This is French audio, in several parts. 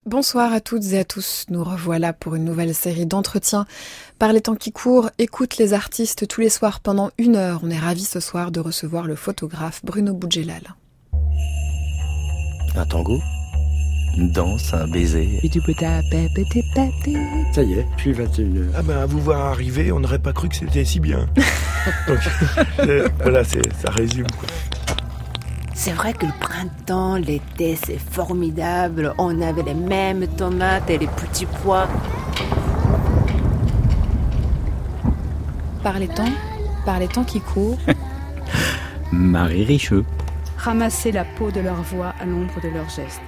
Bonsoir à toutes et à tous, nous revoilà pour une nouvelle série d'entretiens. Par les temps qui courent, écoute les artistes tous les soirs pendant 1 heure. On est ravis ce soir de recevoir le photographe Bruno Boudjelal. Un tango, une danse, un baiser. Ça y est, puis 21h. Ah ben, à vous voir arriver, on n'aurait pas cru que c'était si bien. Donc, voilà, ça résume, quoi. C'est vrai que le printemps, l'été, c'est formidable. On avait les mêmes tomates et les petits pois. Par les temps qui courent. Marie Richeux. Ramasser la peau de leur voix à l'ombre de leurs gestes.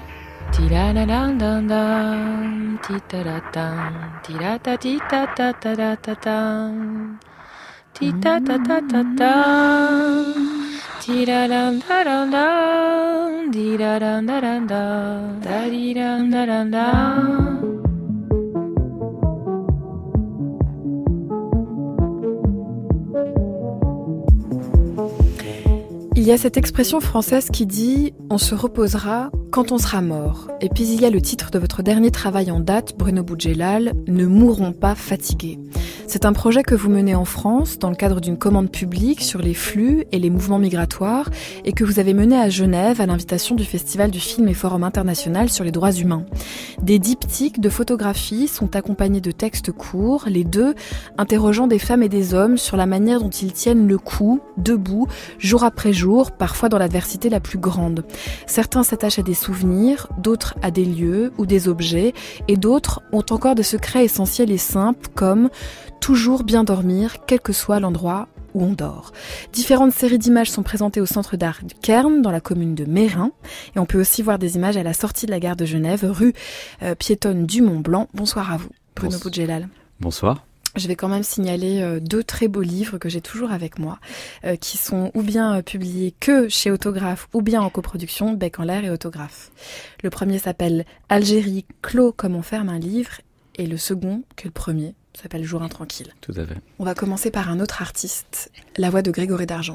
Il y a cette expression française qui dit « on se reposera quand on sera mort ». Et puis il y a le titre de votre dernier travail en date, Bruno Boudjelal, « Ne mourrons pas fatigués ». C'est un projet que vous menez en France dans le cadre d'une commande publique sur les flux et les mouvements migratoires et que vous avez mené à Genève à l'invitation du Festival du film et Forum international sur les droits humains. Des diptyques de photographies sont accompagnés de textes courts, les deux interrogeant des femmes et des hommes sur la manière dont ils tiennent le coup, debout, jour après jour, parfois dans l'adversité la plus grande. Certains s'attachent à des souvenirs, d'autres à des lieux ou des objets, et d'autres ont encore des secrets essentiels et simples comme toujours bien dormir, quel que soit l'endroit où on dort. Différentes séries d'images sont présentées au Centre d'art du Cairn, dans la commune de Meyrin. Et on peut aussi voir des images à la sortie de la gare de Genève, rue piétonne du Mont-Blanc. Bonsoir à vous, Bruno Boudjelal. Bonsoir. Je vais quand même signaler 2 très beaux livres que j'ai toujours avec moi, qui sont ou bien publiés que chez Autographe ou bien en coproduction, Bec en l'air et Autographe. Le premier s'appelle Algérie, clos comme on ferme un livre, et le second, que le premier, s'appelle Jour intranquille. Tout à fait. On va commencer par un autre artiste, la voix de Grégory d'Argent.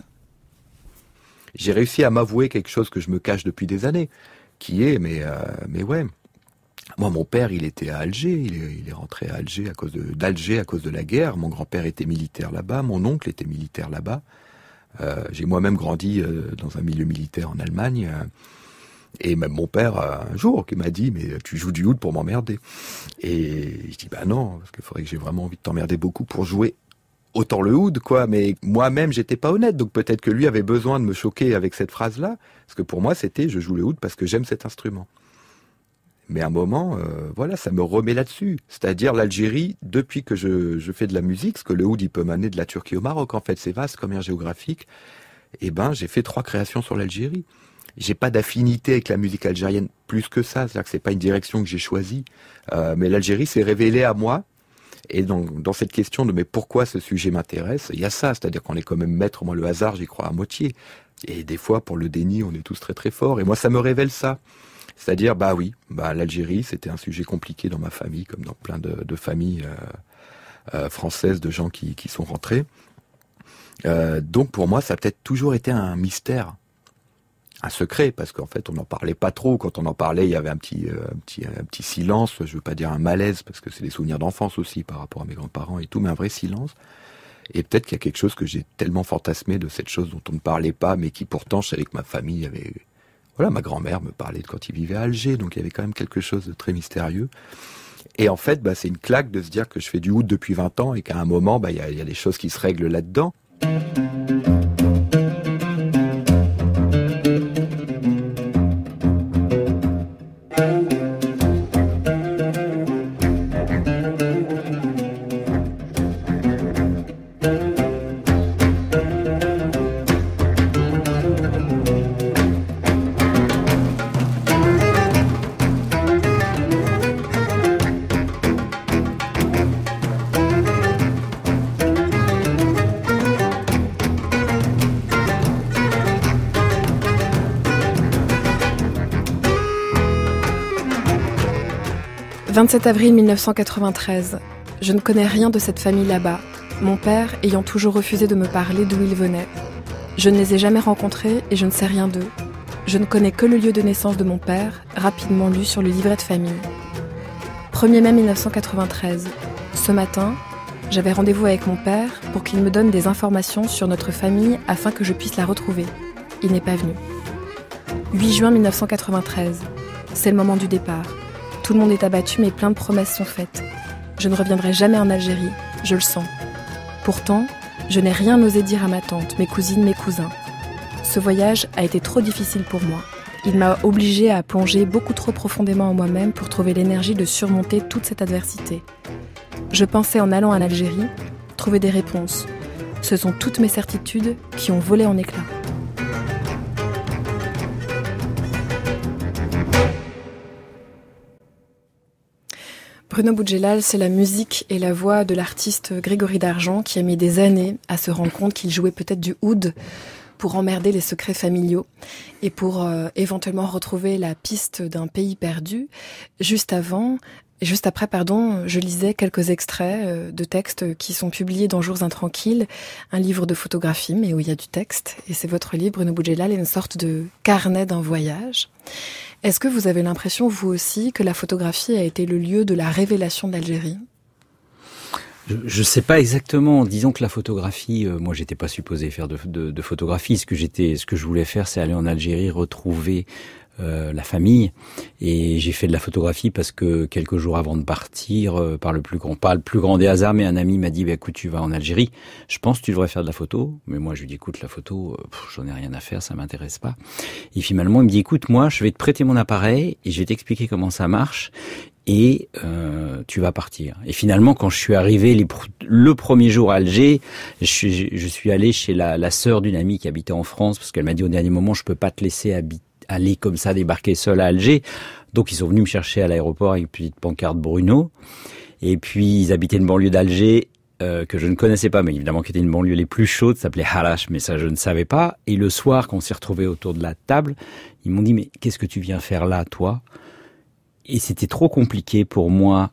J'ai réussi à m'avouer quelque chose que je me cache depuis des années, mais ouais. Moi, mon père, il était à Alger, il est rentré à Alger d'Alger à cause de la guerre. Mon grand-père était militaire là-bas, mon oncle était militaire là-bas. J'ai moi-même grandi dans un milieu militaire en Allemagne. Et même mon père, un jour, qui m'a dit « Mais tu joues du oud pour m'emmerder ». Et je dis « Bah non, parce qu'il faudrait que j'ai vraiment envie de t'emmerder beaucoup pour jouer autant le oud, quoi. » Mais moi-même, j'étais pas honnête, donc peut-être que lui avait besoin de me choquer avec cette phrase-là. Parce que pour moi, c'était « Je joue le oud parce que j'aime cet instrument ». Mais à un moment, voilà, ça me remet là-dessus. C'est-à-dire l'Algérie, depuis que je fais de la musique, parce que le oud, il peut m'amener de la Turquie au Maroc, en fait, c'est vaste comme aire géographique. Et ben, j'ai fait 3 créations sur l'Algérie. J'ai pas d'affinité avec la musique algérienne plus que ça, c'est-à-dire que c'est pas une direction que j'ai choisie. Mais l'Algérie s'est révélée à moi. Et dans cette question de mais pourquoi ce sujet m'intéresse, il y a ça, c'est-à-dire qu'on est quand même maître, moi le hasard, j'y crois à moitié. Et des fois, pour le déni, on est tous très très forts. Et moi, ça me révèle ça. C'est-à-dire, l'Algérie, c'était un sujet compliqué dans ma famille, comme dans plein de familles françaises, de gens qui sont rentrés. Donc pour moi, ça a peut-être toujours été un mystère. Un secret, parce qu'en fait, on n'en parlait pas trop. Quand on en parlait, il y avait un petit silence. Je veux pas dire un malaise, parce que c'est des souvenirs d'enfance aussi par rapport à mes grands-parents et tout, mais un vrai silence. Et peut-être qu'il y a quelque chose que j'ai tellement fantasmé de cette chose dont on ne parlait pas, mais qui pourtant, je savais que ma famille avait... Voilà, ma grand-mère me parlait de quand il vivait à Alger, donc il y avait quand même quelque chose de très mystérieux. Et en fait, c'est une claque de se dire que je fais du oud depuis 20 ans et qu'à un moment, il y a des choses qui se règlent là-dedans. « 27 avril 1993. Je ne connais rien de cette famille là-bas, mon père ayant toujours refusé de me parler d'où il venait. Je ne les ai jamais rencontrés et je ne sais rien d'eux. Je ne connais que le lieu de naissance de mon père, rapidement lu sur le livret de famille. 1er mai 1993. Ce matin, j'avais rendez-vous avec mon père pour qu'il me donne des informations sur notre famille afin que je puisse la retrouver. Il n'est pas venu. 8 juin 1993. C'est le moment du départ. Tout le monde est abattu, mais plein de promesses sont faites. Je ne reviendrai jamais en Algérie, je le sens. Pourtant, je n'ai rien osé dire à ma tante, mes cousines, mes cousins. Ce voyage a été trop difficile pour moi. Il m'a obligée à plonger beaucoup trop profondément en moi-même pour trouver l'énergie de surmonter toute cette adversité. Je pensais en allant en Algérie, trouver des réponses. Ce sont toutes mes certitudes qui ont volé en éclats. Bruno Boudjelal, c'est la musique et la voix de l'artiste Grégory Dargent qui a mis des années à se rendre compte qu'il jouait peut-être du oud pour emmerder les secrets familiaux et pour éventuellement retrouver la piste d'un pays perdu. Juste après, je lisais quelques extraits de textes qui sont publiés dans Jours Intranquilles, un livre de photographie, mais où il y a du texte. Et c'est votre livre, Bruno Boudjelal, une sorte de carnet d'un voyage. Est-ce que vous avez l'impression, vous aussi, que la photographie a été le lieu de la révélation d'Algérie ? Je sais pas exactement. Disons que la photographie, moi, j'étais pas supposé faire de photographie. Ce que je voulais faire, c'est aller en Algérie, retrouver la famille. Et j'ai fait de la photographie parce que quelques jours avant de partir, pas le plus grand des hasards, mais un ami m'a dit, écoute, tu vas en Algérie. Je pense que tu devrais faire de la photo. Mais moi, je lui dis, écoute, la photo, j'en ai rien à faire, ça m'intéresse pas. Et finalement, il me dit, écoute, moi, je vais te prêter mon appareil et je vais t'expliquer comment ça marche. Et tu vas partir. Et finalement, quand je suis arrivé le premier jour à Alger, je suis allé chez la sœur d'une amie qui habitait en France, parce qu'elle m'a dit au dernier moment, je peux pas te laisser aller comme ça, débarquer seul à Alger. Donc ils sont venus me chercher à l'aéroport avec une petite pancarte Bruno. Et puis ils habitaient une banlieue d'Alger que je ne connaissais pas, mais évidemment qui était une banlieue les plus chaudes, ça s'appelait Harache, mais ça je ne savais pas. Et le soir, quand on s'est retrouvés autour de la table, ils m'ont dit, mais qu'est-ce que tu viens faire là, toi ? Et c'était trop compliqué pour moi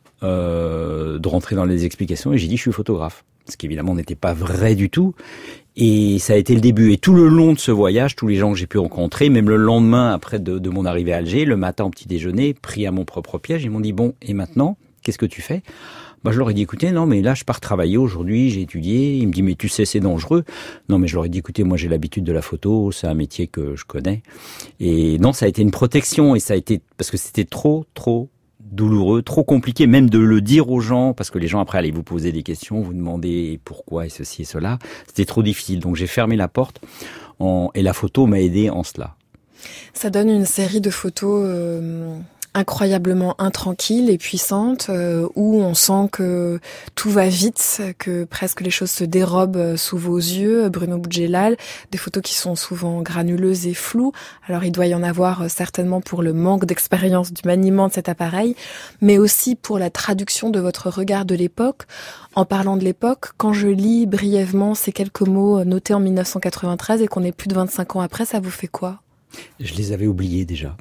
de rentrer dans les explications. Et j'ai dit, je suis photographe. Ce qui évidemment n'était pas vrai du tout. Et ça a été le début. Et tout le long de ce voyage, tous les gens que j'ai pu rencontrer, même le lendemain après de mon arrivée à Alger, le matin au petit déjeuner, pris à mon propre piège, ils m'ont dit, bon, et maintenant, qu'est-ce que tu fais ? Je leur ai dit, écoutez, non, mais là, je pars travailler aujourd'hui, j'ai étudié. Il me dit, mais tu sais, c'est dangereux. Non, mais je leur ai dit, écoutez, moi, j'ai l'habitude de la photo, c'est un métier que je connais. Et non, ça a été une protection et ça a été, parce que c'était trop douloureux, trop compliqué, même de le dire aux gens, parce que les gens, après, allaient vous poser des questions, vous demander pourquoi et ceci et cela. C'était trop difficile. Donc, j'ai fermé la porte et la photo m'a aidé en cela. Ça donne une série de photos incroyablement intranquille et puissante, où on sent que tout va vite, que presque les choses se dérobent sous vos yeux. Bruno Boudjelal, des photos qui sont souvent granuleuses et floues. Alors il doit y en avoir certainement pour le manque d'expérience du maniement de cet appareil, mais aussi pour la traduction de votre regard de l'époque. En parlant de l'époque, quand je lis brièvement ces quelques mots notés en 1993 et qu'on est plus de 25 ans après, ça vous fait quoi ? Je les avais oubliés déjà.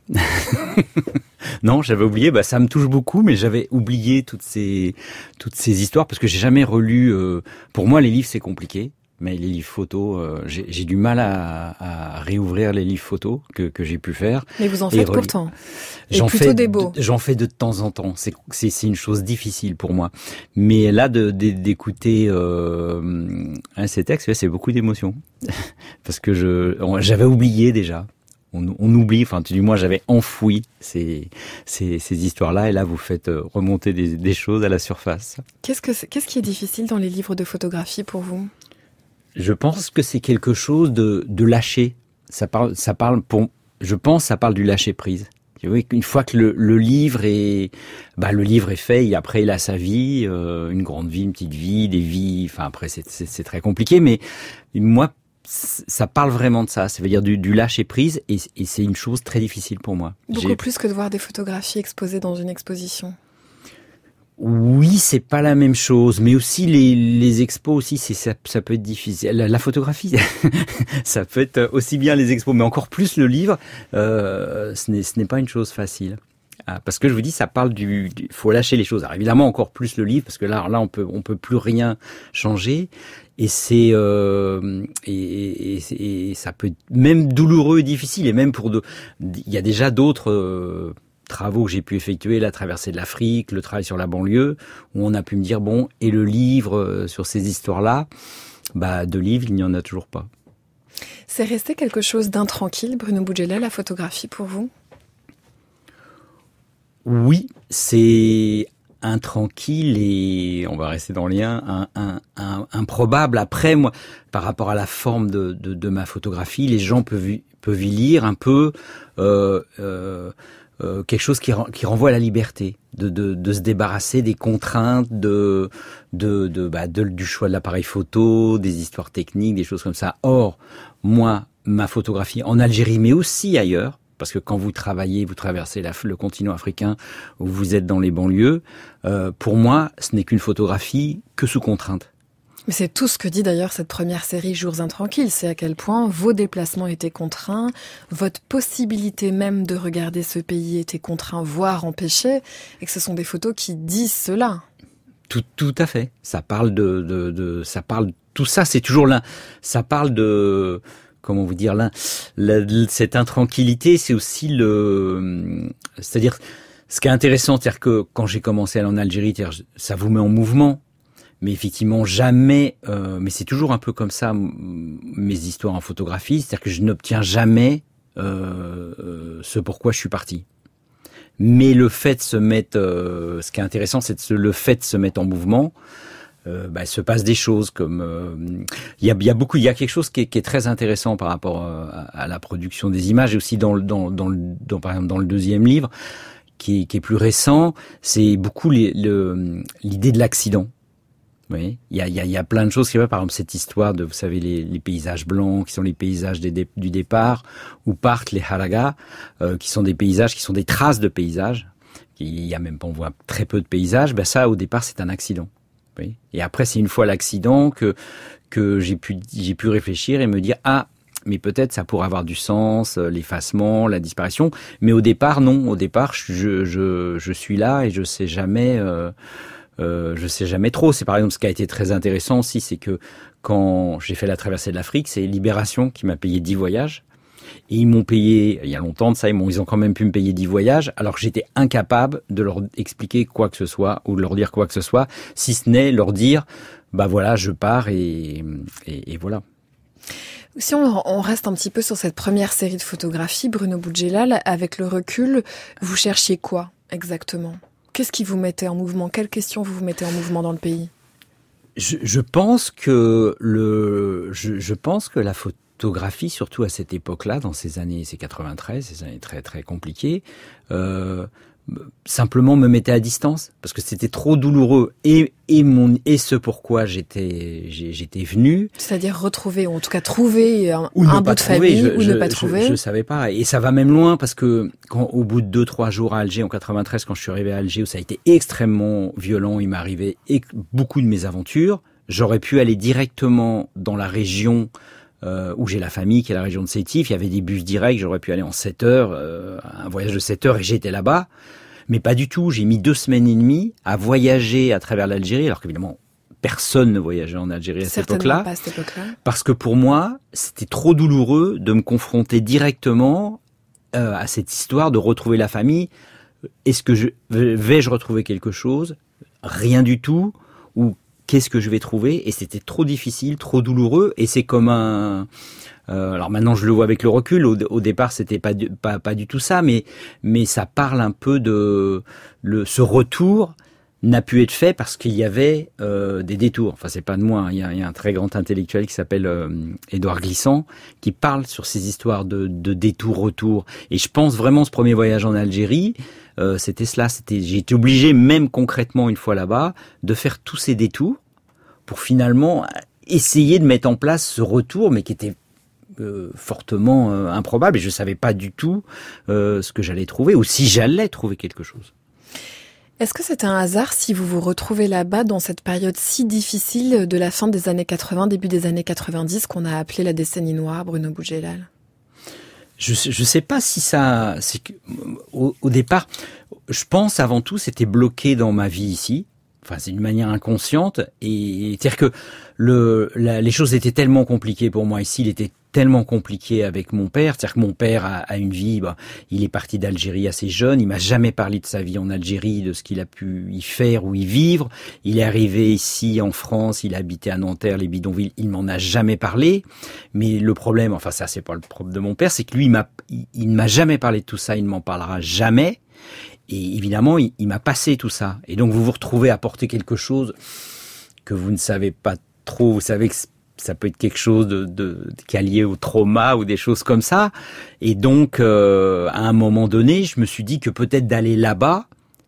Non, j'avais oublié, ça me touche beaucoup, mais j'avais oublié toutes ces histoires parce que j'ai jamais relu. Pour moi, les livres c'est compliqué, mais les livres photos, j'ai du mal à réouvrir les livres photos que j'ai pu faire. Mais vous en faites pourtant. J'en fais de temps en temps. C'est une chose difficile pour moi. Mais là, d'écouter ces textes, c'est beaucoup d'émotions parce que j'avais oublié déjà. On oublie, du moins j'avais enfoui ces histoires-là, et là vous faites remonter des choses à la surface. Qu'est-ce qui est difficile dans les livres de photographie pour vous ? Je pense que c'est quelque chose de lâcher. Ça parle du lâcher prise. Une fois que le livre est fait, et après il a sa vie, une grande vie, une petite vie, des vies. Après c'est très compliqué, mais moi ça parle vraiment de ça. Ça veut dire du lâcher prise, et c'est une chose très difficile pour moi. Beaucoup plus que de voir des photographies exposées dans une exposition. Oui, c'est pas la même chose, mais aussi les expos aussi, ça peut être difficile. La photographie, ça peut être aussi bien les expos, mais encore plus le livre. Ce n'est pas une chose facile. Parce que je vous dis, ça parle faut lâcher les choses. Alors évidemment, encore plus le livre, parce que là, on peut plus rien changer. Et c'est et ça peut être même douloureux et difficile. Et même il y a déjà d'autres travaux que j'ai pu effectuer, la traversée de l'Afrique, le travail sur la banlieue, où on a pu me dire, bon, et le livre sur ces histoires-là, de livres, il n'y en a toujours pas. C'est resté quelque chose d'intranquille, Bruno Bougela, la photographie pour vous ? Oui, c'est intranquille et on va rester dans le lien, improbable. Après, moi, par rapport à la forme de ma photographie, les gens peuvent y lire un peu quelque chose qui renvoie à la liberté, de se débarrasser des contraintes du choix de l'appareil photo, des histoires techniques, des choses comme ça. Or, moi, ma photographie en Algérie, mais aussi ailleurs, parce que quand vous travaillez, vous traversez le continent africain, ou vous êtes dans les banlieues, pour moi, ce n'est qu'une photographie que sous contrainte. Mais c'est tout ce que dit d'ailleurs cette première série Jours intranquilles, c'est à quel point vos déplacements étaient contraints, votre possibilité même de regarder ce pays était contraint, voire empêchée, et que ce sont des photos qui disent cela. Tout à fait. Ça parle ça parle, tout ça, c'est toujours là. Ça parle de, comment vous dire, cette intranquillité, c'est aussi c'est-à-dire, ce qui est intéressant, c'est-à-dire que quand j'ai commencé à aller en Algérie, ça vous met en mouvement. Mais effectivement, jamais, mais c'est toujours un peu comme ça, mes histoires en photographie, c'est-à-dire que je n'obtiens jamais ce pourquoi je suis parti. Mais le fait de se mettre, ce qui est intéressant, c'est le fait de se mettre en mouvement, il se passe des choses comme, il y a quelque chose qui est très intéressant par rapport à la production des images, et aussi par exemple dans le deuxième livre, qui est plus récent, c'est beaucoup l'idée de l'accident. Oui, il y a plein de choses qui va, par exemple cette histoire de, vous savez, les paysages blancs qui sont les paysages du départ, où partent les haragas, qui sont des paysages, qui sont des traces de paysages. Il y a même pas, on voit très peu de paysages. Ça, au départ, c'est un accident. Oui. Et après, c'est une fois l'accident que j'ai pu réfléchir et me dire, mais peut-être ça pourrait avoir du sens, l'effacement, la disparition. Mais au départ, non. Au départ, je suis là et je sais jamais trop. C'est par exemple ce qui a été très intéressant aussi, c'est que quand j'ai fait la traversée de l'Afrique, c'est Libération qui m'a payé 10 voyages. Et ils m'ont payé, il y a longtemps de ça, ils ont quand même pu me payer 10 voyages, alors que j'étais incapable de leur expliquer quoi que ce soit, ou de leur dire quoi que ce soit, si ce n'est leur dire, voilà, je pars et voilà. Si on reste un petit peu sur cette première série de photographies, Bruno Bougela, avec le recul, vous cherchiez quoi exactement ? Qu'est-ce qui vous mettait en mouvement ? Quelles questions vous mettez en mouvement dans le pays ? Je pense que la photographie, surtout à cette époque-là, dans ces années, c'est 93, ces années très très compliquées, simplement me mettait à distance parce que c'était trop douloureux et ce pourquoi j'étais venu. C'est-à-dire retrouver, ou en tout cas trouver un bout de famille, ou ne pas trouver. Je savais pas, et ça va même loin parce que au bout de 2-3 jours à Alger en 93, quand je suis arrivé à Alger, où ça a été extrêmement violent, il m'est arrivé beaucoup de mésaventures. J'aurais pu aller directement dans la région où j'ai la famille, qui est la région de Sétif. Il y avait des bus directs, j'aurais pu aller en 7 heures, un voyage de 7 heures, et j'étais là-bas. Mais pas du tout. J'ai mis 2 semaines et demie à voyager à travers l'Algérie, alors qu'évidemment, personne ne voyageait en Algérie à cette époque-là. Pas à cette époque-là. Parce que pour moi, c'était trop douloureux de me confronter directement à cette histoire de retrouver la famille. Est-ce que vais-je retrouver quelque chose ? Rien du tout. Ou qu'est-ce que je vais trouver ? Et c'était trop difficile, trop douloureux. Et c'est comme alors maintenant je le vois avec le recul. Au départ c'était pas du tout ça, mais ça parle un peu de ce retour n'a pu être fait parce qu'il y avait des détours. Enfin, c'est pas de moi. Il y a un très grand intellectuel qui s'appelle Édouard Glissant qui parle sur ces histoires de détour-retour. Et je pense vraiment ce premier voyage en Algérie, c'était cela. J'ai été obligé, même concrètement une fois là-bas, de faire tous ces détours pour finalement essayer de mettre en place ce retour, mais qui était fortement improbable. Et je savais pas du tout ce que j'allais trouver ou si j'allais trouver quelque chose. Est-ce que c'est un hasard si vous vous retrouvez là-bas dans cette période si difficile de la fin des années 80, début des années 90, qu'on a appelé la décennie noire, Bruno Bougela ? Je sais pas si ça... C'est que, au départ, je pense avant tout, c'était bloqué dans ma vie ici. Enfin, c'est d'une manière inconsciente. Et c'est-à-dire que les choses étaient tellement compliquées pour moi ici. Il était tellement compliqué avec mon père. C'est-à-dire que mon père a une vie, il est parti d'Algérie assez jeune. Il m'a jamais parlé de sa vie en Algérie, de ce qu'il a pu y faire ou y vivre. Il est arrivé ici en France, il a habité à Nanterre, les bidonvilles. Il m'en a jamais parlé. Mais le problème, enfin ça c'est pas le problème de mon père, c'est que lui il ne m'a jamais parlé de tout ça. Il ne m'en parlera jamais. Et évidemment, il m'a passé tout ça. Et donc vous vous retrouvez à porter quelque chose que vous ne savez pas trop. Vous savez que ça peut être quelque chose qui est lié au trauma ou des choses comme ça. Et donc, à un moment donné, je me suis dit que peut-être d'aller là-bas,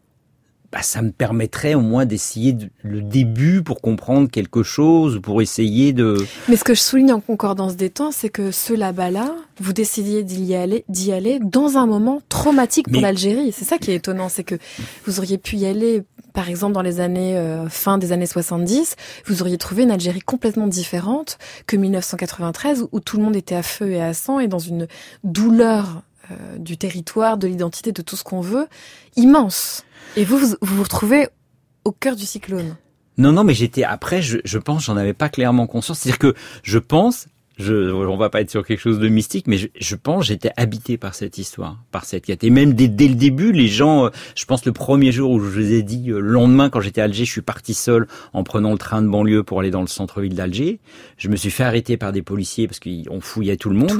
ça me permettrait au moins d'essayer le début pour comprendre quelque chose, pour essayer de... Mais ce que je souligne en concordance des temps, c'est que ce là-bas, vous décidiez d'y aller dans un moment traumatique pour l'Algérie. C'est ça qui est étonnant, c'est que vous auriez pu y aller, par exemple, dans les années fin des années 70, vous auriez trouvé une Algérie complètement différente que 1993, où tout le monde était à feu et à sang et dans une douleur du territoire, de l'identité, de tout ce qu'on veut, immense. Et vous vous retrouvez au cœur du cyclone. Non, mais après, je pense, j'en avais pas clairement conscience. C'est-à-dire que je pense, on va pas être sur quelque chose de mystique, mais je pense, j'étais habité par cette histoire, par cette quête. Et même dès le début, les gens, je pense le premier jour où je vous ai dit, le lendemain, quand j'étais à Alger, je suis parti seul en prenant le train de banlieue pour aller dans le centre-ville d'Alger. Je me suis fait arrêter par des policiers parce qu'on fouillait tout le monde.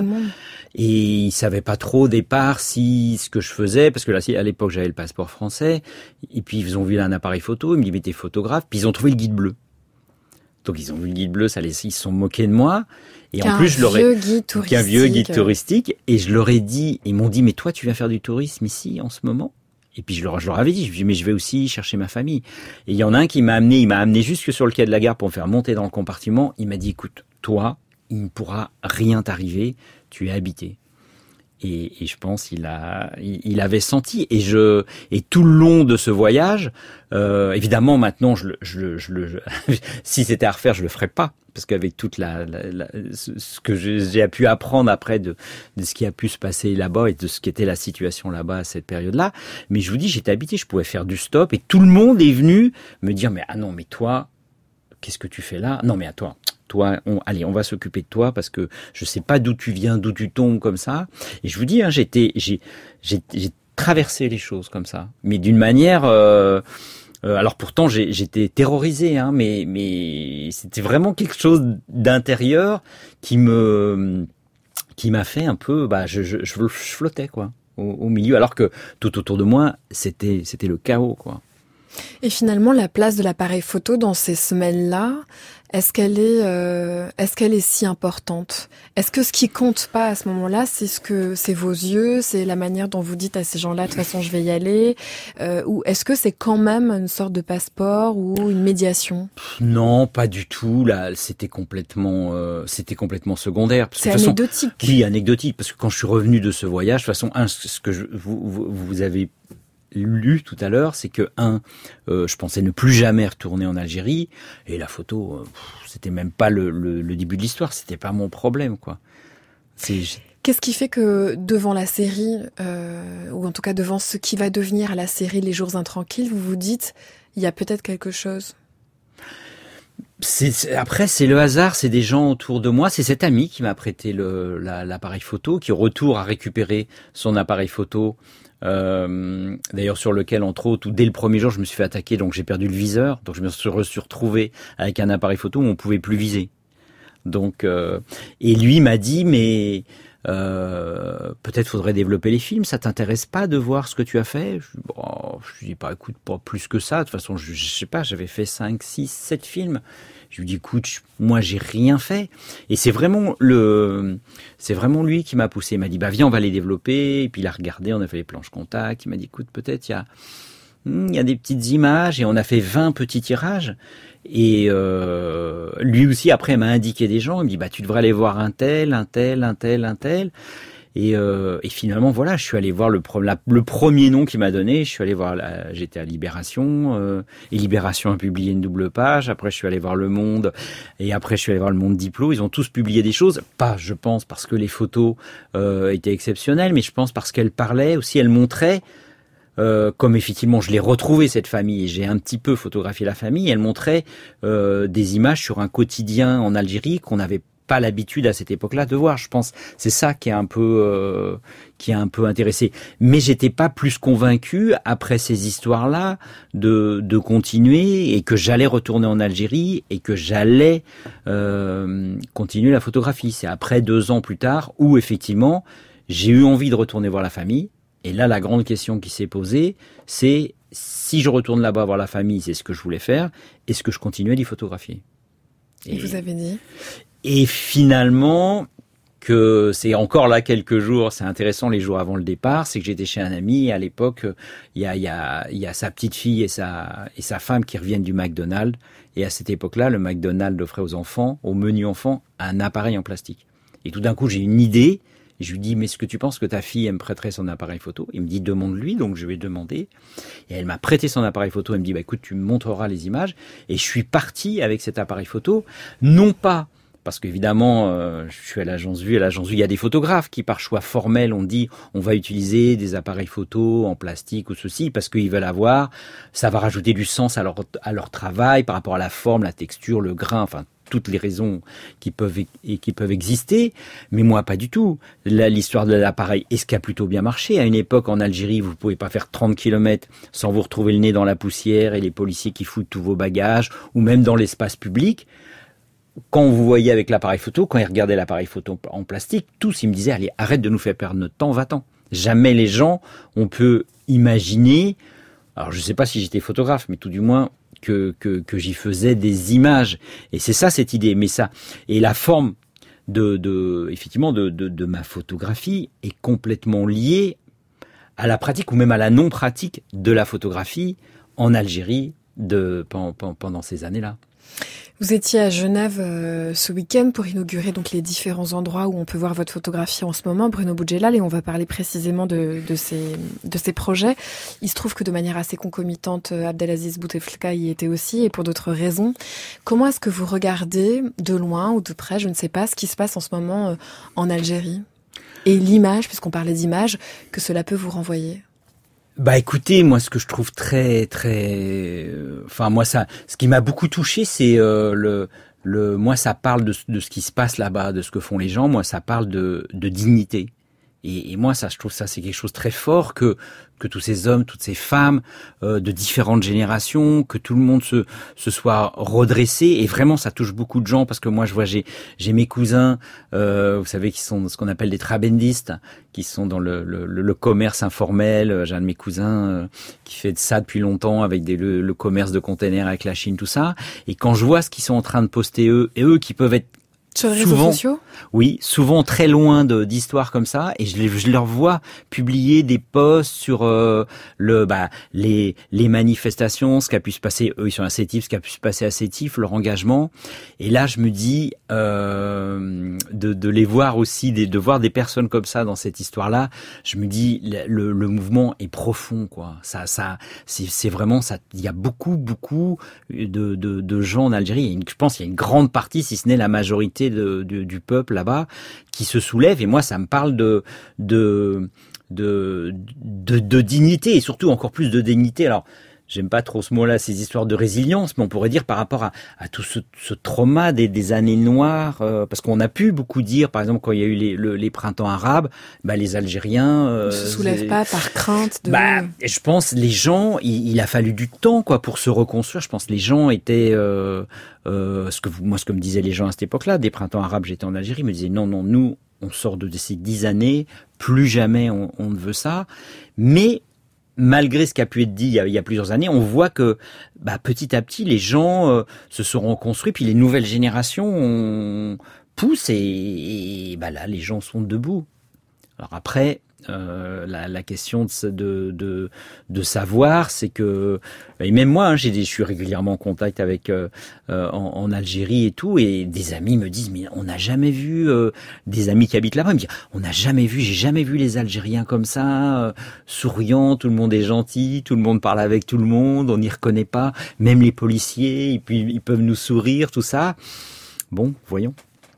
Et ils savaient pas trop au départ ce que je faisais, parce que là, à l'époque, j'avais le passeport français. Et puis, ils ont vu un appareil photo, ils me disent, mais t'es photographe. Puis, ils ont trouvé le guide bleu. Donc, ils ont vu le guide bleu, ils se sont moqués de moi. Et en plus, qu'un vieux guide touristique. Et je leur ai dit, ils m'ont dit, mais toi, tu viens faire du tourisme ici, en ce moment? Et puis, je leur avais dit, mais je vais aussi chercher ma famille. Et il y en a un qui il m'a amené jusque sur le quai de la gare pour me faire monter dans le compartiment. Il m'a dit, écoute, toi, il ne pourra rien t'arriver. Tu es habité. Et je pense il avait senti. Et tout le long de ce voyage, évidemment maintenant si c'était à refaire, je le ferais pas, parce qu'avec toute ce que j'ai pu apprendre après de ce qui a pu se passer là-bas et de ce qu'était la situation là-bas à cette période-là. Mais je vous dis, j'étais habité, je pouvais faire du stop et tout le monde est venu me dire, mais non, mais toi, qu'est-ce que tu fais là? Non, mais à toi, on va s'occuper de toi parce que je sais pas d'où tu viens, d'où tu tombes comme ça. Et je vous dis, j'ai traversé les choses comme ça, mais d'une manière. Alors pourtant, j'étais terrorisé, mais c'était vraiment quelque chose d'intérieur qui m'a fait un peu. Je flottais quoi, au milieu, alors que tout autour de moi, c'était le chaos quoi. Et finalement, la place de l'appareil photo dans ces semaines-là, est-ce qu'elle est si importante? Est-ce que ce qui compte pas à ce moment-là, c'est vos yeux, c'est la manière dont vous dites à ces gens-là, de toute façon, je vais y aller, ou est-ce que c'est quand même une sorte de passeport ou une médiation? Non, pas du tout. Là, c'était complètement secondaire. C'est anecdotique. Oui, anecdotique, parce que quand je suis revenu de ce voyage, de toute façon, ce que vous avez lu tout à l'heure, c'est que je pensais ne plus jamais retourner en Algérie, et la photo, c'était même pas le début de l'histoire, c'était pas mon problème quoi. Qu'est-ce qui fait que devant la série, ou en tout cas devant ce qui va devenir la série Les Jours Intranquilles, vous vous dites, il y a peut-être quelque chose? Après, c'est le hasard, c'est des gens autour de moi. C'est cet ami qui m'a prêté l'appareil photo, qui au retour a récupéré son appareil photo. D'ailleurs sur lequel entre autres, dès le premier jour je me suis fait attaquer, donc j'ai perdu le viseur, donc je me suis retrouvé avec un appareil photo où on pouvait plus viser. Donc et lui m'a dit mais peut-être faudrait développer les films, ça t'intéresse pas de voir ce que tu as fait? Je lui dis pas, écoute, pas plus que ça, de toute façon je sais pas, j'avais fait 5, 6, 7 films. Je lui dis, écoute, moi j'ai rien fait. Et c'est vraiment lui qui m'a poussé. Il m'a dit, viens, on va les développer. Et puis il a regardé, on a fait les planches contact. Il m'a dit, écoute, peut-être il y a des petites images. Et on a fait 20 petits tirages. Et lui aussi, après, m'a indiqué des gens. Il me dit, tu devrais aller voir un tel. Et finalement, voilà, je suis allé voir le premier nom qu'il m'a donné. Je suis allé voir, j'étais à Libération, et Libération a publié une double page. Après, je suis allé voir Le Monde, et après, je suis allé voir Le Monde Diplo. Ils ont tous publié des choses. Pas, je pense, parce que les photos étaient exceptionnelles, mais je pense parce qu'elles parlaient aussi, elles montraient. Comme effectivement je l'ai retrouvé cette famille et j'ai un petit peu photographié la famille, elle montrait des images sur un quotidien en Algérie qu'on n'avait pas l'habitude à cette époque-là de voir. Je pense c'est ça qui a un peu intéressé. Mais j'étais pas plus convaincu après ces histoires-là de continuer et que j'allais retourner en Algérie et que j'allais continuer la photographie. C'est après 2 ans plus tard où effectivement j'ai eu envie de retourner voir la famille. Et là, la grande question qui s'est posée, c'est si je retourne là-bas voir la famille, c'est ce que je voulais faire, est-ce que je continuais d'y photographier ? Et vous avez dit ? Et finalement, que c'est encore là quelques jours, c'est intéressant les jours avant le départ, c'est que j'étais chez un ami et à l'époque, il y a sa petite fille et sa femme qui reviennent du McDonald's. Et à cette époque-là, le McDonald's offrait aux enfants, au menu enfant, un appareil en plastique. Et tout d'un coup, j'ai une idée. Je lui dis, mais est-ce que tu penses que ta fille me prêterait son appareil photo ? Il me dit, demande-lui, donc je vais demander. Et elle m'a prêté son appareil photo, elle me dit, bah écoute, tu me montreras les images. Et je suis parti avec cet appareil photo, non pas parce qu'évidemment, je suis à l'agence Vue. À l'agence Vue, il y a des photographes qui, par choix formel, ont dit on va utiliser des appareils photo en plastique ou ceci, parce qu'ils veulent avoir, ça va rajouter du sens à leur travail par rapport à la forme, la texture, le grain, enfin toutes les raisons qui peuvent exister. Mais moi, pas du tout. Là, l'histoire de l'appareil, est-ce qui a plutôt bien marché ? À une époque, en Algérie, vous pouvez pas faire 30 km sans vous retrouver le nez dans la poussière et les policiers qui foutent tous vos bagages, ou même dans l'espace public. Quand vous voyez avec l'appareil photo, quand ils regardaient l'appareil photo en plastique, tous ils me disaient allez, arrête de nous faire perdre notre temps, va-t'en. Jamais les gens, on peut imaginer, alors je sais pas si j'étais photographe, mais tout du moins que j'y faisais des images. Et c'est ça cette idée, mais ça et la forme effectivement de ma photographie est complètement liée à la pratique ou même à la non-pratique de la photographie en Algérie pendant ces années-là. Vous étiez à Genève ce week-end pour inaugurer donc les différents endroits où on peut voir votre photographie en ce moment, Bruno Boudjelal, et on va parler précisément de ces projets. Il se trouve que de manière assez concomitante, Abdelaziz Bouteflika y était aussi, et pour d'autres raisons. Comment est-ce que vous regardez, de loin ou de près, je ne sais pas, ce qui se passe en ce moment en Algérie ? Et l'image, puisqu'on parlait d'image, que cela peut vous renvoyer ? Bah écoutez, moi ce que je trouve enfin moi ça, ce qui m'a beaucoup touché, c'est moi ça parle de ce qui se passe là-bas, de ce que font les gens. Moi ça parle de dignité. Et moi ça, je trouve ça c'est quelque chose de très fort que tous ces hommes, toutes ces femmes de différentes générations, que tout le monde se soit redressé. Et vraiment ça touche beaucoup de gens parce que moi je vois j'ai mes cousins, vous savez, qui sont ce qu'on appelle des trabendistes, qui sont dans le commerce informel. J'ai un de mes cousins qui fait de ça depuis longtemps avec le commerce de containers avec la Chine, tout ça. Et quand je vois ce qu'ils sont en train de poster eux qui peuvent être sur les réseaux sociaux ? Oui, souvent très loin d'histoires comme ça, et je leur vois publier des posts sur les manifestations, ce qui a pu se passer. Eux, ils sont à Sétif, ce qui a pu se passer à Sétif, leur engagement. Et là, je me dis de les voir aussi, de voir des personnes comme ça dans cette histoire-là. Je me dis le mouvement est profond, quoi. Ça, c'est vraiment ça. Il y a beaucoup de gens en Algérie. Je pense qu'il y a une grande partie, si ce n'est la majorité du peuple là-bas qui se soulève, et moi ça me parle de dignité, et surtout encore plus de dignité. Alors j'aime pas trop ce mot-là, ces histoires de résilience, mais on pourrait dire par rapport à tout ce trauma des années noires, parce qu'on a pu beaucoup dire, par exemple quand il y a eu les printemps arabes, les Algériens ne se soulèvent pas par crainte de... je pense les gens, il a fallu du temps quoi pour se reconstruire. Je pense les gens étaient ce que me disaient les gens à cette époque-là, des printemps arabes, j'étais en Algérie, ils me disaient non, nous on sort de ces 10 années, plus jamais on ne veut ça. Mais malgré ce qui a pu être dit il y a plusieurs années, on voit que petit à petit les gens se sont reconstruits, puis les nouvelles générations poussent et là les gens sont debout. Alors après la question de savoir, c'est que et même moi je suis régulièrement en contact avec en Algérie et tout, et des amis me disent mais on n'a jamais vu des amis qui habitent là-bas me disent j'ai jamais vu les Algériens comme ça, souriants, tout le monde est gentil, tout le monde parle avec tout le monde, on n'y reconnaît pas, même les policiers et puis ils peuvent nous sourire, tout ça. Bon, voyons.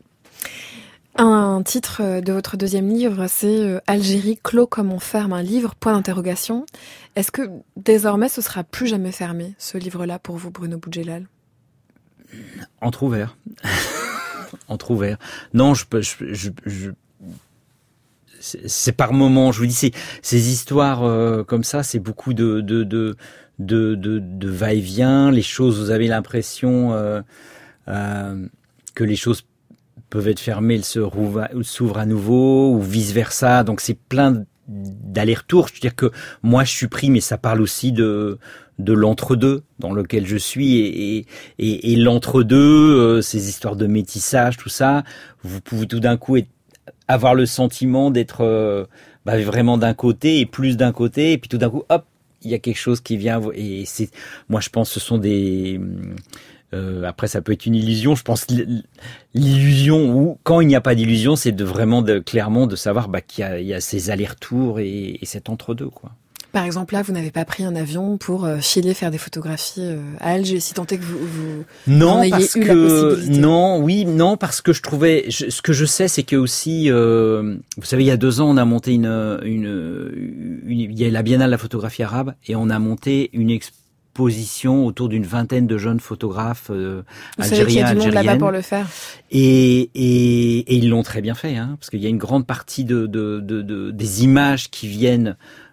Un titre de votre deuxième livre, c'est Algérie clos comme on ferme un livre, point d'interrogation. Est-ce que désormais ce sera plus jamais fermé, ce livre-là, pour vous, Bruno Boudjelal ? Entrouvert. entre ouverts. Non, c'est par moment. Je vous dis, ces histoires comme ça, c'est beaucoup de va-et-vient. Les choses, vous avez l'impression que les choses peuvent être fermées, s'ouvrent à nouveau, ou vice versa. Donc c'est plein d'aller-retour. Je veux dire que moi je suis pris, mais ça parle aussi de l'entre-deux dans lequel je suis, et l'entre-deux, ces histoires de métissage, tout ça, vous pouvez tout d'un coup avoir le sentiment d'être vraiment d'un côté et plus d'un côté, et puis tout d'un coup, hop, il y a quelque chose qui vient, et moi je pense que ce sont des... après ça peut être une illusion, je pense l'illusion, ou quand il n'y a pas d'illusion, c'est clairement de savoir qu'il y a ces allers-retours et cet entre-deux, quoi. Par exemple, là, vous n'avez pas pris un avion pour filer faire des photographies à Alger, si tant est que vous non, ayez parce eu que, la possibilité. Non, parce que je trouvais, ce que je sais, c'est que aussi, vous savez, il y a 2 ans, on a monté il y a la Biennale de la photographie arabe, et on a monté une exposition autour d'une vingtaine de jeunes photographes algériens, vous savez qu'il y a du monde là-bas pour le faire. Et ils l'ont très bien fait, hein, parce qu'il y a une grande partie des images qui viennent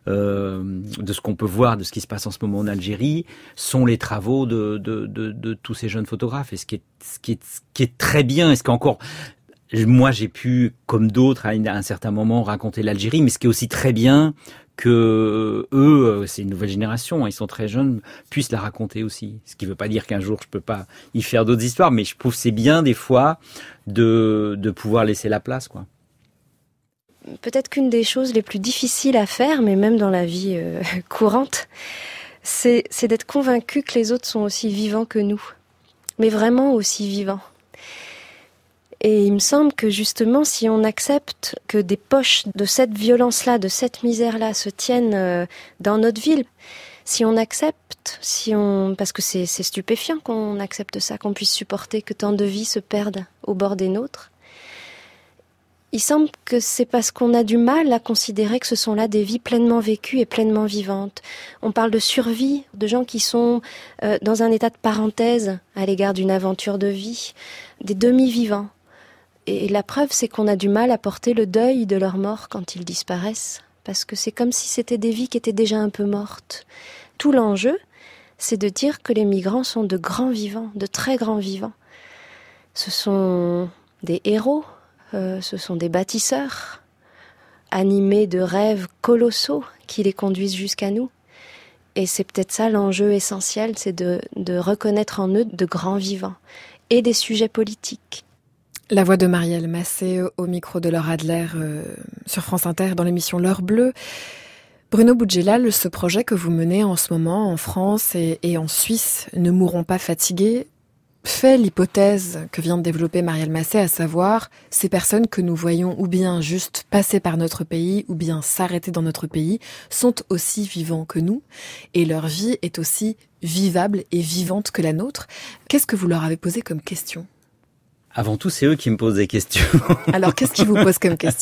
de ce qu'on peut voir, de ce qui se passe en ce moment en Algérie, sont les travaux de tous ces jeunes photographes. Et ce qui est très bien, et ce qu'encore moi j'ai pu, comme d'autres, à un certain moment raconter l'Algérie, mais ce qui est aussi très bien que eux, c'est une nouvelle génération, ils sont très jeunes, puissent la raconter aussi. Ce qui veut pas dire qu'un jour je peux pas y faire d'autres histoires, mais je trouve que c'est bien des fois de pouvoir laisser la place, quoi. Peut-être qu'une des choses les plus difficiles à faire, mais même dans la vie courante, c'est d'être convaincu que les autres sont aussi vivants que nous, mais vraiment aussi vivants. Et il me semble que justement, si on accepte que des poches de cette violence-là, de cette misère-là se tiennent dans notre ville, si on accepte, parce que c'est stupéfiant qu'on accepte ça, qu'on puisse supporter que tant de vies se perdent au bord des nôtres, il semble que c'est parce qu'on a du mal à considérer que ce sont là des vies pleinement vécues et pleinement vivantes. On parle de survie, de gens qui sont dans un état de parenthèse à l'égard d'une aventure de vie, des demi-vivants. Et la preuve, c'est qu'on a du mal à porter le deuil de leur mort quand ils disparaissent, parce que c'est comme si c'était des vies qui étaient déjà un peu mortes. Tout l'enjeu, c'est de dire que les migrants sont de grands vivants, de très grands vivants. Ce sont des héros, ce sont des bâtisseurs, animés de rêves colossaux qui les conduisent jusqu'à nous. Et c'est peut-être ça l'enjeu essentiel, c'est de reconnaître en eux de grands vivants et des sujets politiques. La voix de Marielle Massé au micro de Laure Adler sur France Inter dans l'émission L'Heure Bleue. Bruno Boudjelal, ce projet que vous menez en ce moment en France et en Suisse, Ne mourront pas fatigués, fait l'hypothèse que vient de développer Marielle Massé, à savoir ces personnes que nous voyons ou bien juste passer par notre pays ou bien s'arrêter dans notre pays sont aussi vivants que nous et leur vie est aussi vivable et vivante que la nôtre. Qu'est-ce que vous leur avez posé comme question ? Avant tout, c'est eux qui me posent des questions. Alors, qu'est-ce qu'ils vous posent comme question ?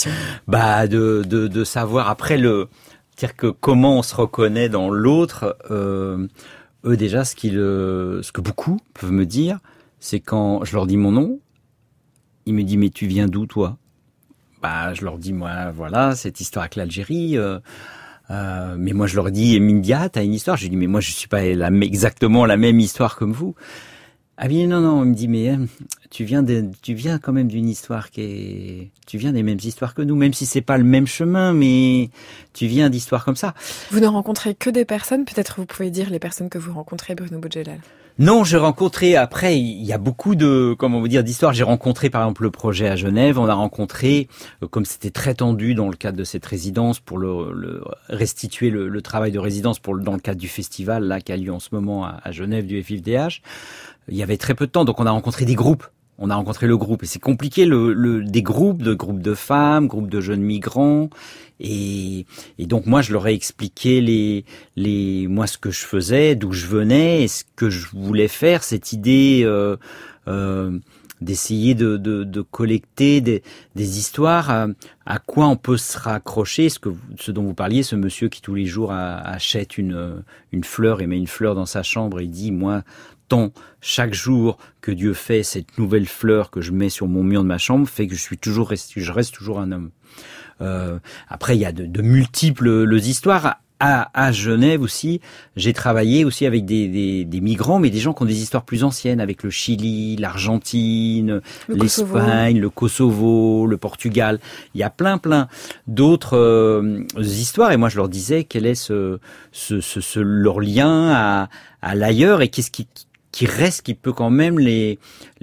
De savoir après dire que comment on se reconnaît dans l'autre. Eux déjà, ce que beaucoup peuvent me dire, c'est quand je leur dis mon nom, ils me disent mais tu viens d'où toi ? Je leur dis moi voilà cette histoire avec l'Algérie. Mais moi je leur dis Mindia, t'as une histoire ? Je dis mais moi je suis pas exactement la même histoire comme vous. Ah bien non, il me dit mais tu viens quand même d'une histoire tu viens des mêmes histoires que nous, même si c'est pas le même chemin, mais tu viens d'histoires comme ça. Vous ne rencontrez que des personnes, peut-être vous pouvez dire les personnes que vous rencontrez, Bruno Boudjelal. Non, j'ai rencontré, après, il y a beaucoup d'histoires. J'ai rencontré, par exemple, le projet à Genève. On a rencontré, comme c'était très tendu dans le cadre de cette résidence, pour restituer le travail de résidence dans le cadre du festival, là, qui a lieu en ce moment à Genève du FIVDH. Il y avait très peu de temps, donc on a rencontré des groupes. On a rencontré le groupe et c'est compliqué des groupes de femmes, groupes de jeunes migrants et donc moi je leur ai expliqué moi ce que je faisais, d'où je venais et ce que je voulais faire, cette idée d'essayer de collecter des histoires. À quoi on peut se raccrocher, ce dont vous parliez, ce monsieur qui tous les jours achète une fleur et met une fleur dans sa chambre et dit, moi, tant chaque jour que Dieu fait cette nouvelle fleur que je mets sur mon mur de ma chambre fait que je reste toujours un homme. Après, il y a de multiples histoires. À Genève aussi, j'ai travaillé aussi avec des migrants, mais des gens qui ont des histoires plus anciennes, avec le Chili, l'Argentine, l'Espagne, le Kosovo, le Portugal. Il y a plein d'autres histoires, et moi je leur disais quel est leur lien à l'ailleurs, et qu'est-ce qui reste, qui peut quand même les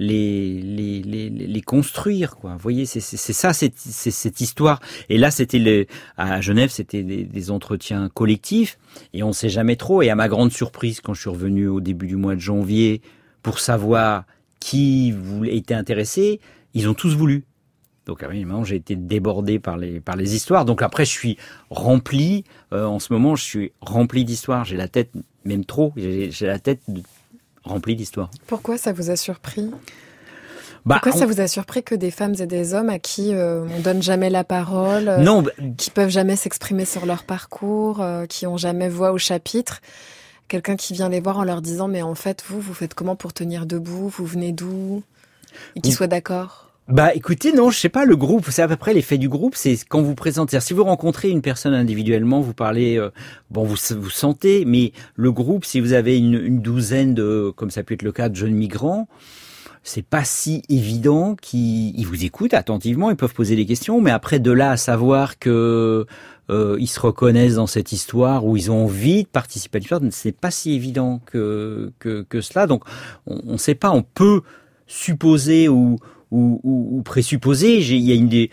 construire, quoi. Vous voyez, c'est ça, cette histoire. Et là, à Genève, c'était des entretiens collectifs, et on sait jamais trop. Et à ma grande surprise, quand je suis revenu au début du mois de janvier pour savoir qui était intéressé, ils ont tous voulu. Donc, évidemment, j'ai été débordé par les histoires. Donc après, je suis rempli. En ce moment, je suis rempli d'histoires. J'ai la tête, même trop. J'ai la tête rempli d'histoires. Pourquoi ça vous a surpris ? Pourquoi ça vous a surpris que des femmes et des hommes à qui on donne jamais la parole, qui peuvent jamais s'exprimer sur leur parcours, qui ont jamais voix au chapitre, quelqu'un qui vient les voir en leur disant mais en fait vous faites comment pour tenir debout, vous venez d'où, et qui soient d'accord ? Écoutez, non, je sais pas, le groupe, c'est à peu près l'effet du groupe, c'est quand vous présentez. Si vous rencontrez une personne individuellement, vous parlez, vous sentez, mais le groupe, si vous avez une douzaine comme ça peut être le cas de jeunes migrants, c'est pas si évident qu'ils vous écoutent attentivement, ils peuvent poser des questions, mais après de là à savoir que ils se reconnaissent dans cette histoire, ou ils ont envie de participer à l'histoire, c'est pas si évident que cela. Donc, on sait pas, on peut supposer ou présupposer. Il y a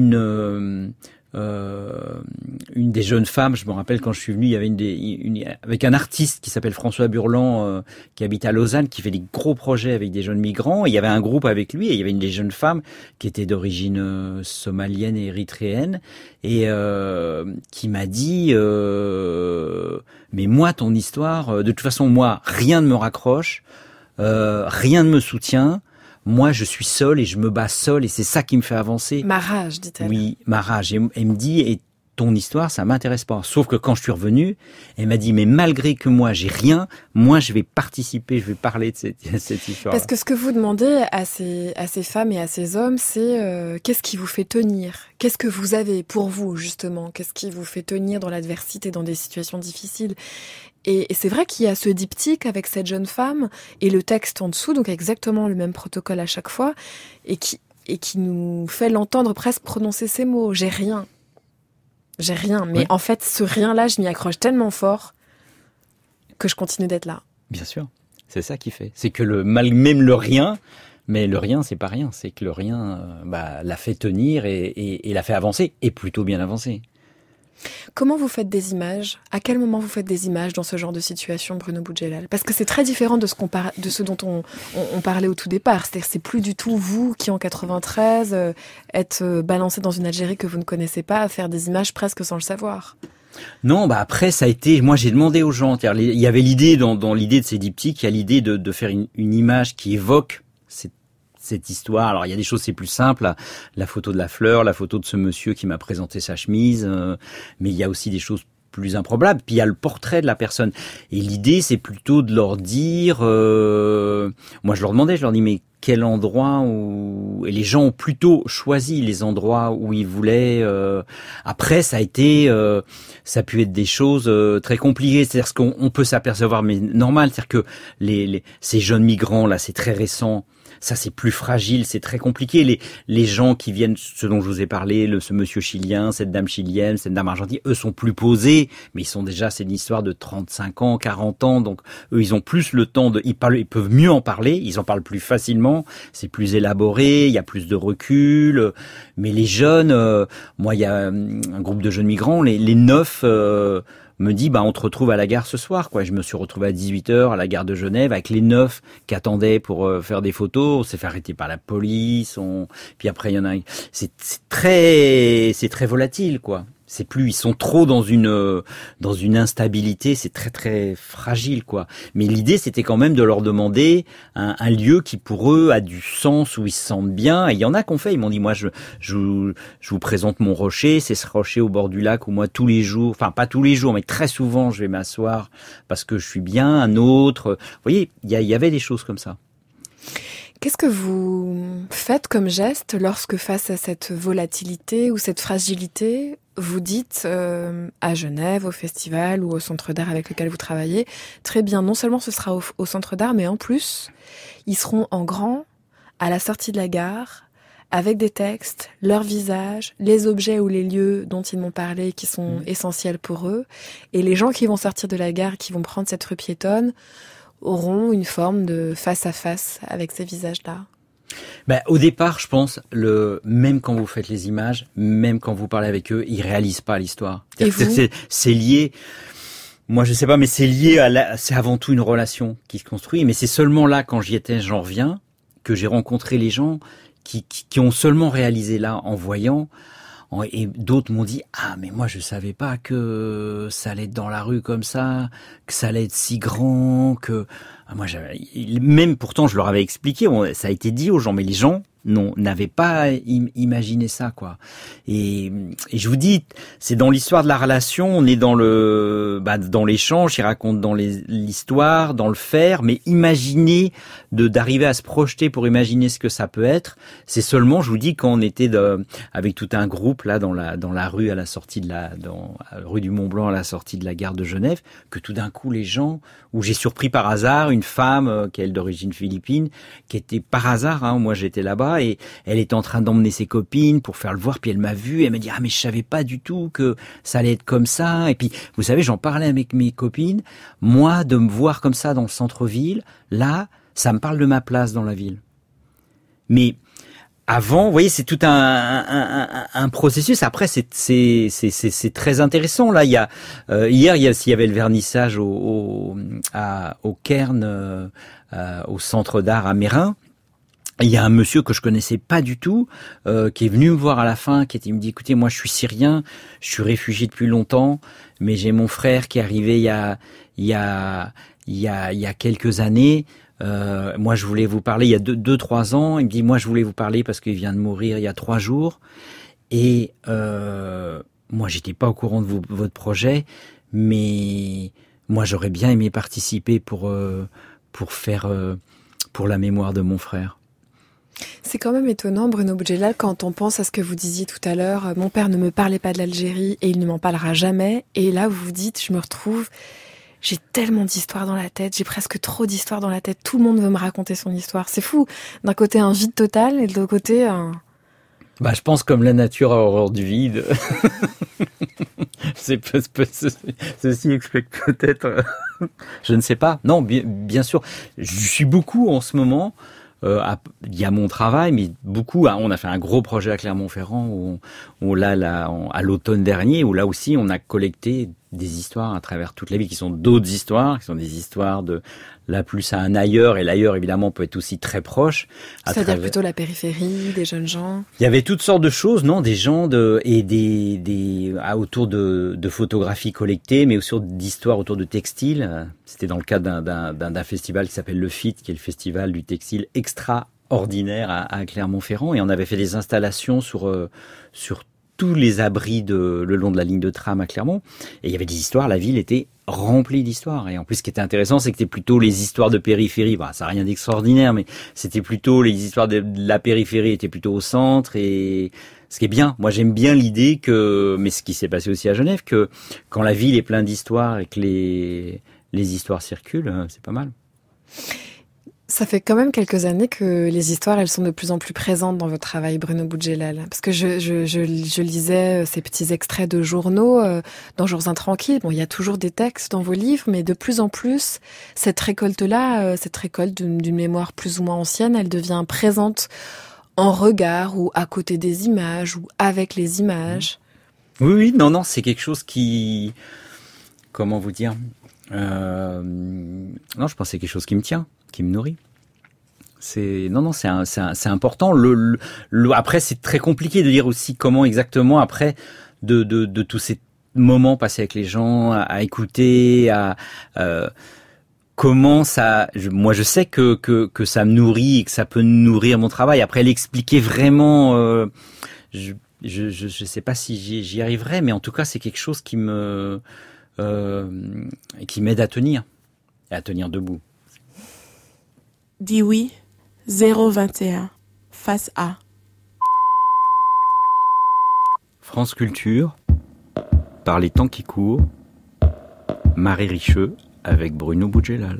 une des jeunes femmes, je me rappelle quand je suis venu, il y avait avec un artiste qui s'appelle François Burland, qui habite à Lausanne, qui fait des gros projets avec des jeunes migrants. Et il y avait un groupe avec lui, et il y avait une des jeunes femmes qui était d'origine somalienne et érythréenne, et qui m'a dit mais moi, ton histoire, de toute façon, moi, rien ne me raccroche, rien ne me soutient. Moi, je suis seule et je me bats seule, et c'est ça qui me fait avancer. Ma rage, dit-elle. Oui, ma rage. Et elle me dit, et ton histoire, ça m'intéresse pas. Sauf que quand je suis revenu, elle m'a dit, mais malgré que moi, j'ai rien, moi, je vais participer, je vais parler de cette histoire. Parce que ce que vous demandez à ces femmes et à ces hommes, c'est qu'est-ce qui vous fait tenir ? Qu'est-ce que vous avez pour vous, justement ? Qu'est-ce qui vous fait tenir dans l'adversité, dans des situations difficiles ? Et c'est vrai qu'il y a ce diptyque avec cette jeune femme et le texte en dessous, donc exactement le même protocole à chaque fois, et qui nous fait l'entendre presque prononcer ces mots. J'ai rien. Mais oui. En fait, ce rien-là, je m'y accroche tellement fort que je continue d'être là. Bien sûr, c'est ça qui fait. C'est que même le rien, mais le rien, c'est pas rien. C'est que le rien l'a fait tenir et l'a fait avancer, et plutôt bien avancer. Comment vous faites des images ? À quel moment vous faites des images dans ce genre de situation, Bruno Boudjelal ? Parce que c'est très différent de ce dont on parlait au tout départ. C'est-à-dire c'est plus du tout vous qui, en 93, êtes balancé dans une Algérie que vous ne connaissez pas, à faire des images presque sans le savoir. Non, après ça a été. Moi, j'ai demandé aux gens. Il y avait l'idée dans l'idée de ces diptyques, il y a l'idée de faire une image qui évoque cette histoire. Alors il y a des choses, c'est plus simple, la photo de la fleur, la photo de ce monsieur qui m'a présenté sa chemise, mais il y a aussi des choses plus improbables. Puis il y a le portrait de la personne. Et l'idée, c'est plutôt de leur dire, moi je leur dis, mais quel endroit où... Et les gens ont plutôt choisi les endroits où ils voulaient. Après, ça a pu être des choses très compliquées. C'est-à-dire ce qu'on peut s'apercevoir, mais normal, c'est-à-dire que ces jeunes migrants là, c'est très récent. Ça, c'est plus fragile, c'est très compliqué. Les gens qui viennent, ce dont je vous ai parlé, ce monsieur chilien, cette dame chilienne, cette dame argentine, eux sont plus posés, mais c'est une histoire de 35 ans, 40 ans, donc eux, ils ont plus le temps ils peuvent mieux en parler, ils en parlent plus facilement, c'est plus élaboré, il y a plus de recul. Mais les jeunes, moi, il y a un groupe de jeunes migrants, les 9... me dit, on te retrouve à la gare ce soir, quoi. Je me suis retrouvé à 18h à la gare de Genève avec les 9 qui attendaient pour faire des photos. On s'est fait arrêter par la police. Puis après, il y en a. C'est très volatile, quoi. C'est plus, ils sont trop dans une instabilité, c'est très très fragile quoi. Mais l'idée c'était quand même de leur demander un lieu qui pour eux a du sens, où ils se sentent bien. Et il y en a qu'on fait, ils m'ont dit moi je vous présente mon rocher, c'est ce rocher au bord du lac où moi tous les jours, enfin pas tous les jours mais très souvent je vais m'asseoir parce que je suis bien. Un autre, vous voyez, il y avait des choses comme ça. Qu'est-ce que vous faites comme geste lorsque face à cette volatilité ou cette fragilité, vous dites à Genève, au festival ou au centre d'art avec lequel vous travaillez, très bien, non seulement ce sera au centre d'art, mais en plus, ils seront en grand à la sortie de la gare, avec des textes, leurs visages, les objets ou les lieux dont ils m'ont parlé qui sont essentiels pour eux, et les gens qui vont sortir de la gare, qui vont prendre cette rue piétonne, auront une forme de face-à-face avec ces visages-là. Au départ, je pense, même quand vous faites les images, même quand vous parlez avec eux, ils réalisent pas l'histoire. C'est lié. Moi, je sais pas, mais c'est lié c'est avant tout une relation qui se construit. Mais c'est seulement là, quand j'y étais, j'en reviens, que j'ai rencontré les gens qui ont seulement réalisé là en voyant. Et d'autres m'ont dit mais moi je savais pas que ça allait être dans la rue comme ça, que ça allait être si grand, que moi même pourtant je leur avais expliqué, ça a été dit aux gens, mais les gens n'avaient pas imaginé ça quoi. Et je vous dis, c'est dans l'histoire de la relation, on est dans dans l'échange, ils racontent dans l'histoire, dans le faire, mais imaginer d'arriver à se projeter pour imaginer ce que ça peut être, c'est seulement, je vous dis, quand on était avec tout un groupe là dans la rue à la sortie rue du Mont Blanc à la sortie de la gare de Genève, que tout d'un coup les gens, où j'ai surpris par hasard une femme qui est d'origine philippine, qui était par hasard, moi j'étais là-bas, et elle était en train d'emmener ses copines pour faire le voir, puis elle m'a vu, elle m'a dit mais je savais pas du tout que ça allait être comme ça. Et puis vous savez, j'en parlais avec mes copines, moi de me voir comme ça dans le centre-ville, là ça me parle de ma place dans la ville. Mais avant, vous voyez, c'est tout un processus. Après, c'est très intéressant. Là, hier, il y avait le vernissage au Cairn, au centre d'art à Mérin. Il y a un monsieur que je connaissais pas du tout, qui est venu me voir à la fin, il me dit, écoutez, moi je suis syrien, je suis réfugié depuis longtemps, mais j'ai mon frère qui est arrivé il y a quelques années. Moi je voulais vous parler il y a 2-3 ans. Il me dit, moi je voulais vous parler parce qu'il vient de mourir il y a 3 jours. Et moi j'étais pas au courant de votre projet, mais moi j'aurais bien aimé participer pour faire pour la mémoire de mon frère. C'est quand même étonnant, Bruno Boudjelal, quand on pense à ce que vous disiez tout à l'heure, mon père ne me parlait pas de l'Algérie et il ne m'en parlera jamais. Et là, vous vous dites, je me retrouve, j'ai tellement d'histoires dans la tête, j'ai presque trop d'histoires dans la tête, tout le monde veut me raconter son histoire. C'est fou, d'un côté un vide total et de l'autre côté un... je pense comme la nature a horreur du vide. Ceci explique peut-être... je ne sais pas. Non, bien sûr. Je suis beaucoup en ce moment... il y a mon travail, mais beaucoup. On a fait un gros projet à Clermont-Ferrand à l'automne dernier, où là aussi on a collecté des histoires à travers toute la ville, qui sont d'autres histoires, qui sont des histoires de là plus à un ailleurs, et l'ailleurs évidemment peut être aussi très proche. C'est-à-dire plutôt la périphérie, des jeunes gens. Il y avait toutes sortes de choses, des gens autour de photographies collectées, mais aussi d'histoires autour de textiles. C'était dans le cadre d'un festival qui s'appelle le FIT, qui est le festival du textile extraordinaire à Clermont-Ferrand, et on avait fait des installations sur tous les abris le long de la ligne de tram à Clermont, et il y avait des histoires, la ville était remplie d'histoires, et en plus ce qui était intéressant, c'est que c'était plutôt les histoires de périphérie, ça n'a rien d'extraordinaire, mais c'était plutôt les histoires de la périphérie étaient plutôt au centre, et ce qui est bien, moi j'aime bien l'idée mais ce qui s'est passé aussi à Genève, que quand la ville est pleine d'histoires et que les histoires circulent, c'est pas mal. Ça fait quand même quelques années que les histoires, elles sont de plus en plus présentes dans votre travail, Bruno Boudjelal. Parce que je lisais ces petits extraits de journaux dans Jours Intranquilles. Bon, il y a toujours des textes dans vos livres, mais de plus en plus, cette récolte-là, cette récolte d'une mémoire plus ou moins ancienne, elle devient présente en regard ou à côté des images ou avec les images. Oui, non, c'est quelque chose qui... Comment vous dire Non, je pense que c'est quelque chose qui me tient, qui me nourrit. C'est important. Après, c'est très compliqué de dire aussi comment exactement après de tous ces moments passés avec les gens, à écouter, comment ça, moi je sais que ça me nourrit et que ça peut nourrir mon travail. Après l'expliquer vraiment, je sais pas si j'y arriverai, mais en tout cas c'est quelque chose qui m'aide à tenir debout. Dis oui, 021, face A. France Culture, par les temps qui courent, Marie Richeux avec Bruno Boudjelal.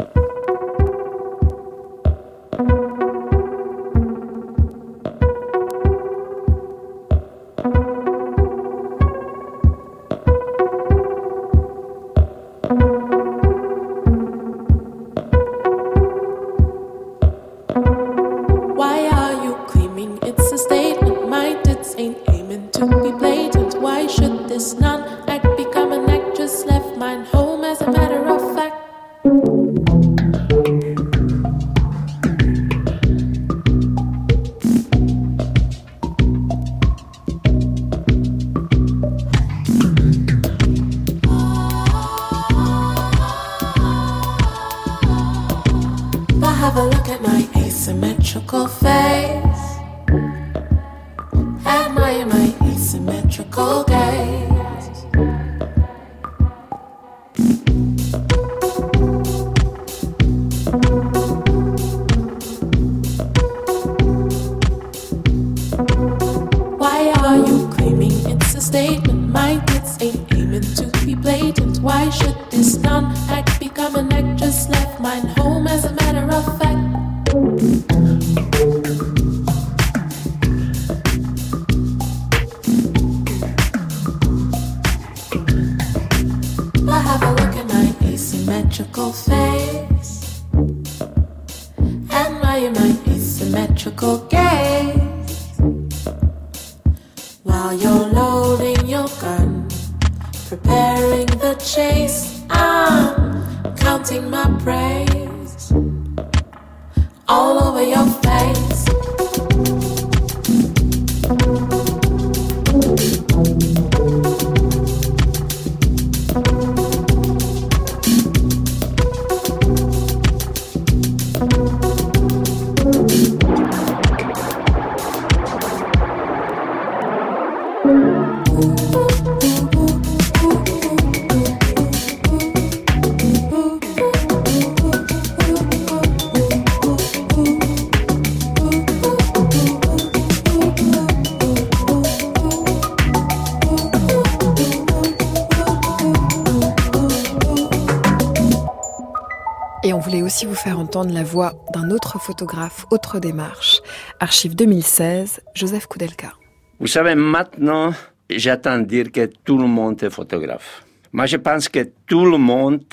Et on voulait aussi vous faire entendre la voix d'un autre photographe, autre démarche. Archive 2016, Joseph Koudelka. Vous savez, maintenant, j'attends dire que tout le monde est photographe. Moi, je pense que tout le monde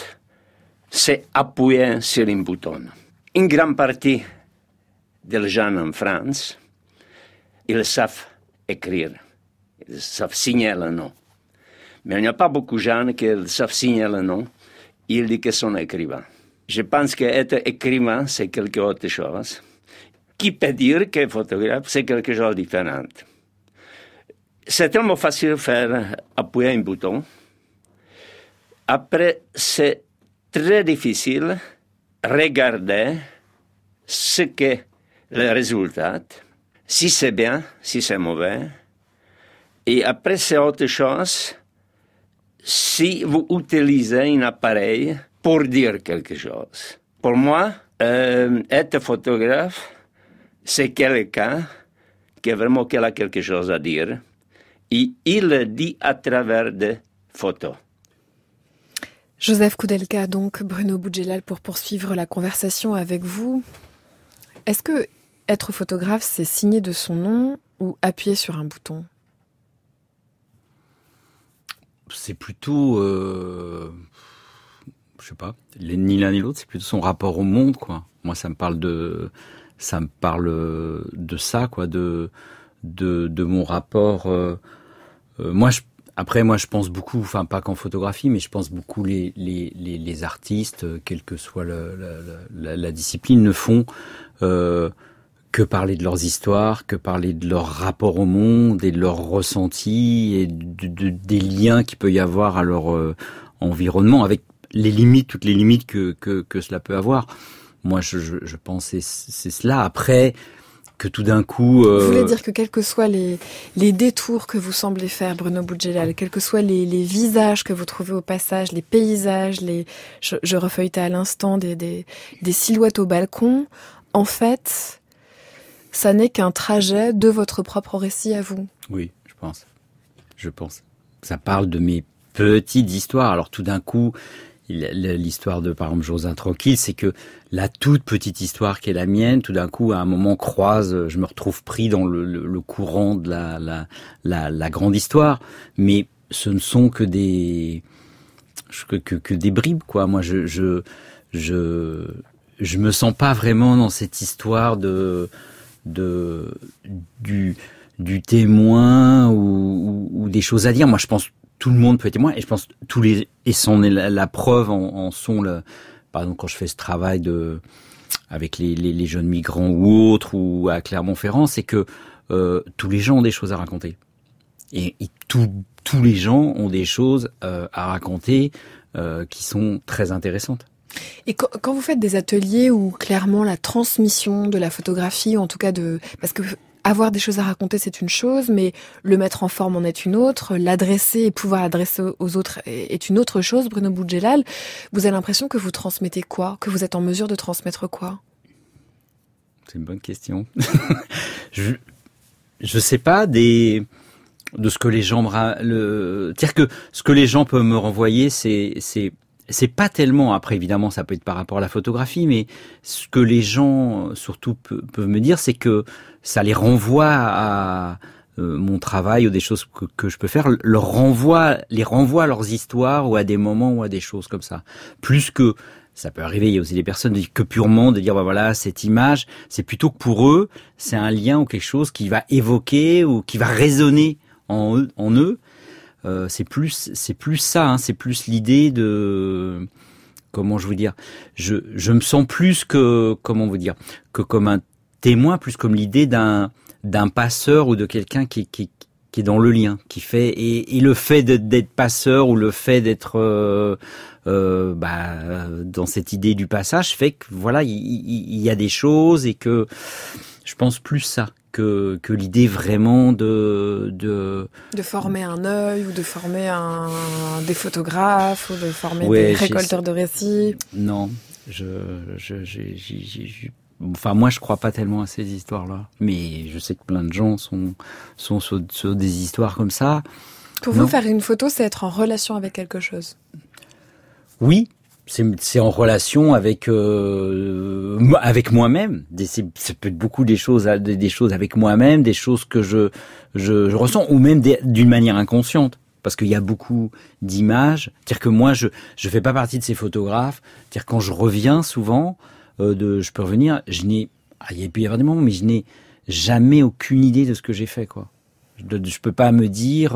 s'est appuyé sur un bouton. Une grande partie des gens en France, ils savent écrire, ils savent signer le nom. Mais il n'y a pas beaucoup de gens qui savent signer le nom, ils disent qu'ils sont écrivains. Je pense qu'être écrivain, c'est quelque autre chose. Qui peut dire que photographe, c'est quelque chose de différent. C'est tellement facile de faire appuyer un bouton. Après, c'est très difficile de regarder ce qu'est le résultat, si c'est bien, si c'est mauvais. Et après, c'est autre chose si vous utilisez un appareil pour dire quelque chose. Pour moi, être photographe, c'est quelqu'un qui vraiment a quelque chose à dire. Et il le dit à travers des photos. Joseph Koudelka, donc Bruno Boudjelal, pour poursuivre la conversation avec vous. Est-ce que être photographe, c'est signer de son nom ou appuyer sur un bouton ? C'est plutôt... je sais pas, ni l'un ni l'autre, c'est plutôt son rapport au monde, quoi. Moi, ça me parle de ça, quoi, de mon rapport. Moi, je pense beaucoup, enfin pas qu'en photographie, mais je pense beaucoup les artistes, quelle que soit la discipline, ne font que parler de leurs histoires, que parler de leur rapport au monde et de leurs ressentis et des liens qu'il peut y avoir à leur environnement, avec les limites, toutes les limites que cela peut avoir. Moi, je pense que c'est cela. Après, que tout d'un coup... Vous voulez dire que quels que soient les détours que vous semblez faire, Bruno Boudjelal, quels que soient les visages que vous trouvez au passage, les paysages, je refeuilletais à l'instant des silhouettes au balcon, en fait, ça n'est qu'un trajet de votre propre récit à vous. Oui, je pense. Ça parle de mes petites histoires. Alors tout d'un coup... L'histoire de, par exemple, José Tranquille, c'est que la toute petite histoire qui est la mienne, tout d'un coup, à un moment je me retrouve pris dans le courant de la grande histoire. Mais ce ne sont que des bribes, quoi. Moi, je me sens pas vraiment dans cette histoire du témoin ou des choses à dire. Moi, je pense tout le monde peut être témoin, et je pense et c'en est la preuve en sont par exemple quand je fais ce travail avec les jeunes migrants ou autres, ou à Clermont-Ferrand, c'est que tous les gens ont des choses à raconter, et tous les gens ont des choses à raconter qui sont très intéressantes. Et quand vous faites des ateliers où clairement la transmission de la photographie, en tout cas parce que avoir des choses à raconter, c'est une chose, mais le mettre en forme en est une autre, l'adresser et pouvoir l'adresser aux autres est une autre chose. Bruno Boudjelal, vous avez l'impression que vous transmettez quoi? Que vous êtes en mesure de transmettre quoi? C'est une bonne question. Je sais pas de ce que les gens c'est-à-dire que ce que les gens peuvent me renvoyer, c'est pas tellement, après évidemment ça peut être par rapport à la photographie, mais ce que les gens surtout peuvent me dire, c'est que ça les renvoie à mon travail ou des choses que je peux faire, les renvoie à leurs histoires ou à des moments ou à des choses comme ça. Plus que, ça peut arriver, il y a aussi des personnes que purement de dire voilà, cette image, c'est plutôt que pour eux, c'est un lien ou quelque chose qui va évoquer ou qui va résonner en eux. C'est plus ça, hein, c'est plus l'idée de, comment je vous dire, je me sens plus que, comment vous dire, que comme un témoin, plus comme l'idée d'un passeur ou de quelqu'un qui est dans le lien, qui fait, et le fait d'être passeur ou le fait d'être dans cette idée du passage fait que voilà, il y a des choses, et que je pense plus ça que l'idée vraiment de former un œil, ou de former des photographes, ou de former des récolteurs de récits. Non, enfin, moi, je crois pas tellement à ces histoires-là. Mais je sais que plein de gens sont sur des histoires comme ça. Pour vous, faire une photo, c'est être en relation avec quelque chose? Oui, c'est en relation avec moi-même. Ça peut être beaucoup des choses avec moi-même, des choses que je ressens, ou même d'une manière inconsciente. Parce qu'il y a beaucoup d'images. C'est-à-dire que moi, je fais pas partie de ces photographes. C'est-à-dire quand je reviens souvent, je peux revenir, il peut y avoir des moments, mais je n'ai jamais aucune idée de ce que j'ai fait, quoi. Je peux pas me dire.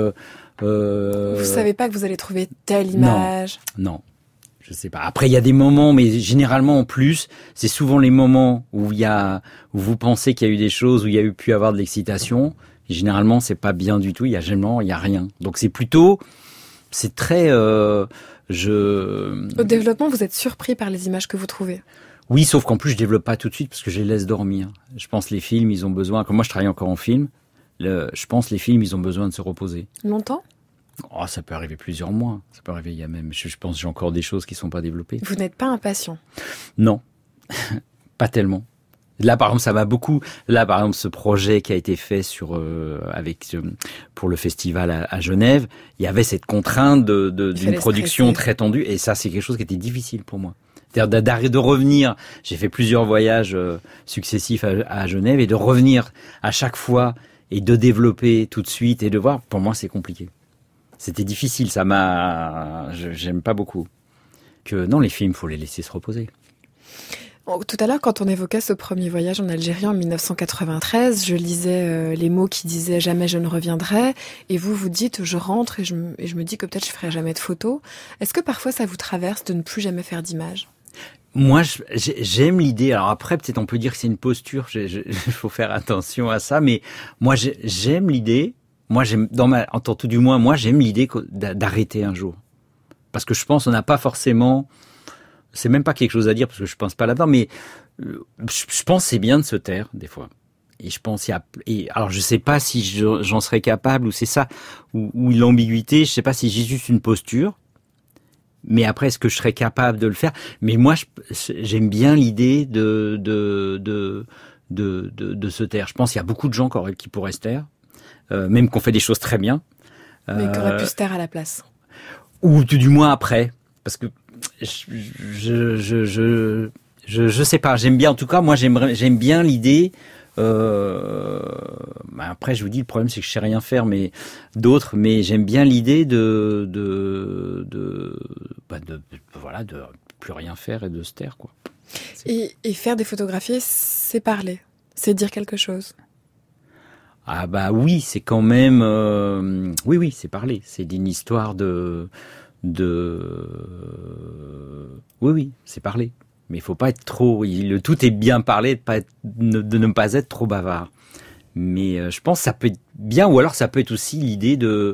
Vous savez pas que vous allez trouver telle image. Non, je sais pas. Après, il y a des moments, mais généralement en plus, c'est souvent les moments où vous pensez qu'il y a eu des choses, où il y a pu y avoir de l'excitation. Et généralement, c'est pas bien du tout. Il y a rien. Donc c'est très. Au développement, vous êtes surpris par les images que vous trouvez? Oui, sauf qu'en plus, je développe pas tout de suite parce que je les laisse dormir. Je pense que les films, ils ont besoin, comme moi je travaille encore en film, je pense que les films, ils ont besoin de se reposer. Longtemps? Oh, ça peut arriver plusieurs mois. Ça peut arriver, je pense que j'ai encore des choses qui sont pas développées. Vous n'êtes pas impatient? Non, pas tellement. Là, par exemple, ça va beaucoup. Là, par exemple, ce projet qui a été fait pour le festival à Genève, il y avait cette contrainte d'une production très tendue, et ça, c'est quelque chose qui était difficile pour moi. C'est-à-dire d'arrêter de revenir. J'ai fait plusieurs voyages successifs à Genève, et de revenir à chaque fois et de développer tout de suite et de voir. Pour moi, c'est compliqué. C'était difficile. J'aime pas beaucoup. Non, les films, faut les laisser se reposer. Tout à l'heure, quand on évoquait ce premier voyage en Algérie en 1993, je lisais les mots qui disaient « jamais je ne reviendrai », et vous dites « je rentre et je me dis que peut-être je ferai jamais de photos ». Est-ce que parfois ça vous traverse de ne plus jamais faire d'images ? Moi, j'aime l'idée. Alors après, peut-être on peut dire que c'est une posture. Il faut faire attention à ça. Mais moi, j'aime l'idée. Moi, en tant tout du moins, moi, j'aime l'idée d'arrêter un jour. Parce que je pense, on n'a pas forcément. C'est même pas quelque chose à dire parce que je pense pas là-dedans. Mais je pense que c'est bien de se taire des fois. Et je pense alors je sais pas si j'en serais capable ou c'est ça ou l'ambiguïté. Je sais pas si j'ai juste une posture. Mais après, est-ce que je serais capable de le faire? Mais moi, j'aime bien l'idée de se taire. Je pense qu'il y a beaucoup de gens qui pourraient se taire, même qu'on fait des choses très bien. Mais qui auraient pu se taire à la place. Ou du moins après, parce que je sais pas. J'aime bien, en tout cas, moi, j'aime bien l'idée. Après, je vous dis, le problème, c'est que je sais rien faire, mais j'aime bien l'idée de plus rien faire et de se taire, quoi. Et faire des photographies, c'est parler, c'est dire quelque chose. Ah bah oui, c'est quand même, oui, c'est parler, c'est une histoire oui, c'est parler. Mais il faut pas être trop. Le tout est bien parler, de ne pas être trop bavard. Mais je pense que ça peut être bien, ou alors ça peut être aussi l'idée de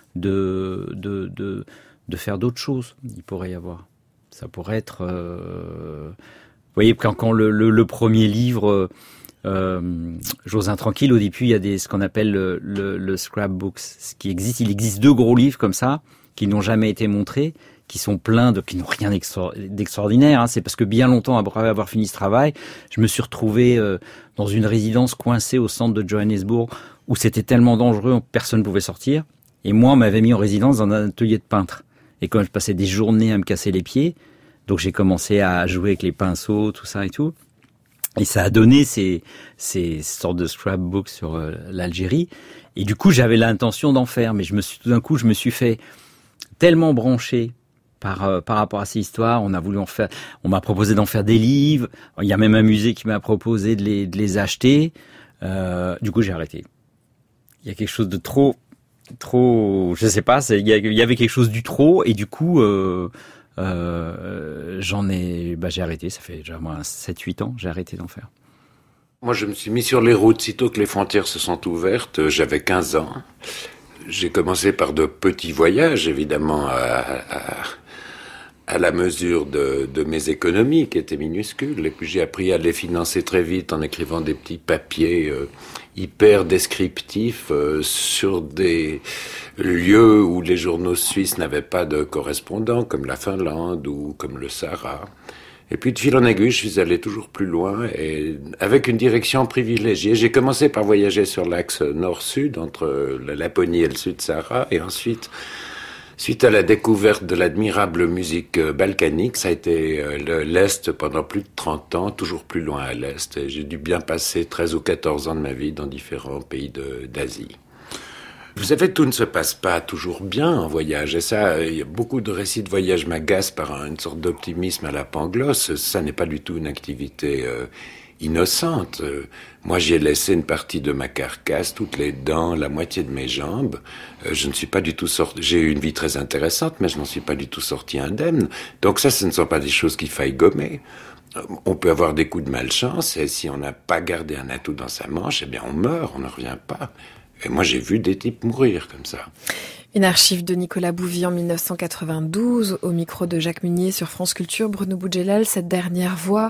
faire d'autres choses. Il pourrait y avoir. Ça pourrait être. Vous voyez, quand le premier livre, Josin Tranquille, au début, il y a ce qu'on appelle le scrapbooks, ce qui existe. Il existe 2 gros livres comme ça qui n'ont jamais été montrés, qui sont pleins qui n'ont rien d'extraordinaire. Hein. C'est parce que bien longtemps, après avoir fini ce travail, je me suis retrouvé dans une résidence coincée au centre de Johannesburg où c'était tellement dangereux, personne ne pouvait sortir. Et moi, on m'avait mis en résidence dans un atelier de peintre. Et quand je passais des journées à me casser les pieds, donc j'ai commencé à jouer avec les pinceaux, tout ça et tout. Et ça a donné ces sortes de scrapbooks sur l'Algérie. Et du coup, j'avais l'intention d'en faire. Mais tout d'un coup, je me suis fait tellement branché par rapport à ces histoires. On m'a proposé d'en faire des livres. Il y a même un musée qui m'a proposé de les acheter. Du coup, j'ai arrêté. Il y a quelque chose de trop, je sais pas, il y avait quelque chose du trop, et du coup, j'ai arrêté. Ça fait déjà 7-8 ans, j'ai arrêté d'en faire. Moi, je me suis mis sur les routes sitôt que les frontières se sont ouvertes. J'avais 15 ans. J'ai commencé par de petits voyages, évidemment, à la mesure de mes économies, qui étaient minuscules. Et puis j'ai appris à les financer très vite en écrivant des petits papiers hyper descriptifs sur des lieux où les journaux suisses n'avaient pas de correspondants, comme la Finlande ou comme le Sahara. Et puis de fil en aiguille, je suis allé toujours plus loin et avec une direction privilégiée. J'ai commencé par voyager sur l'axe nord-sud entre la Laponie et le Sud-Sahara, et ensuite, suite à la découverte de l'admirable musique balkanique, ça a été l'Est pendant plus de 30 ans, toujours plus loin à l'Est. Et j'ai dû bien passer 13 ou 14 ans de ma vie dans différents pays d'Asie. Vous savez, tout ne se passe pas toujours bien en voyage. Et ça, il y a beaucoup de récits de voyage m'agacent par une sorte d'optimisme à la Pangloss. Ça n'est pas du tout une activité innocente. Moi, j'y ai laissé une partie de ma carcasse, toutes les dents, la moitié de mes jambes. Je ne suis pas du tout sorti. J'ai eu une vie très intéressante, mais je n'en suis pas du tout sorti indemne. Donc ça, ce ne sont pas des choses qu'il faille gommer. On peut avoir des coups de malchance, et si on n'a pas gardé un atout dans sa manche, eh bien on meurt, on ne revient pas. Et moi, j'ai vu des types mourir comme ça. Une archive de Nicolas Bouvy en 1992, au micro de Jacques Munier sur France Culture. Bruno Boudjelal, cette dernière voix,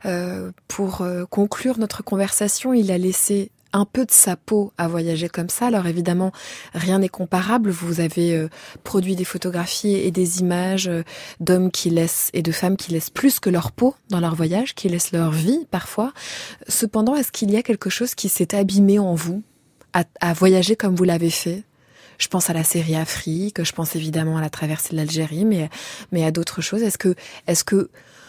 pour conclure notre conversation, il a laissé un peu de sa peau à voyager comme ça. Alors évidemment, rien n'est comparable. Vous avez produit des photographies et des images d'hommes qui laissent et de femmes qui laissent plus que leur peau dans leur voyage, qui laissent leur vie parfois. Cependant, est-ce qu'il y a quelque chose qui s'est abîmé en vous à voyager comme vous l'avez fait? Je pense à la série Afrique, je pense évidemment à la traversée de l'Algérie, mais à d'autres choses. Est-ce que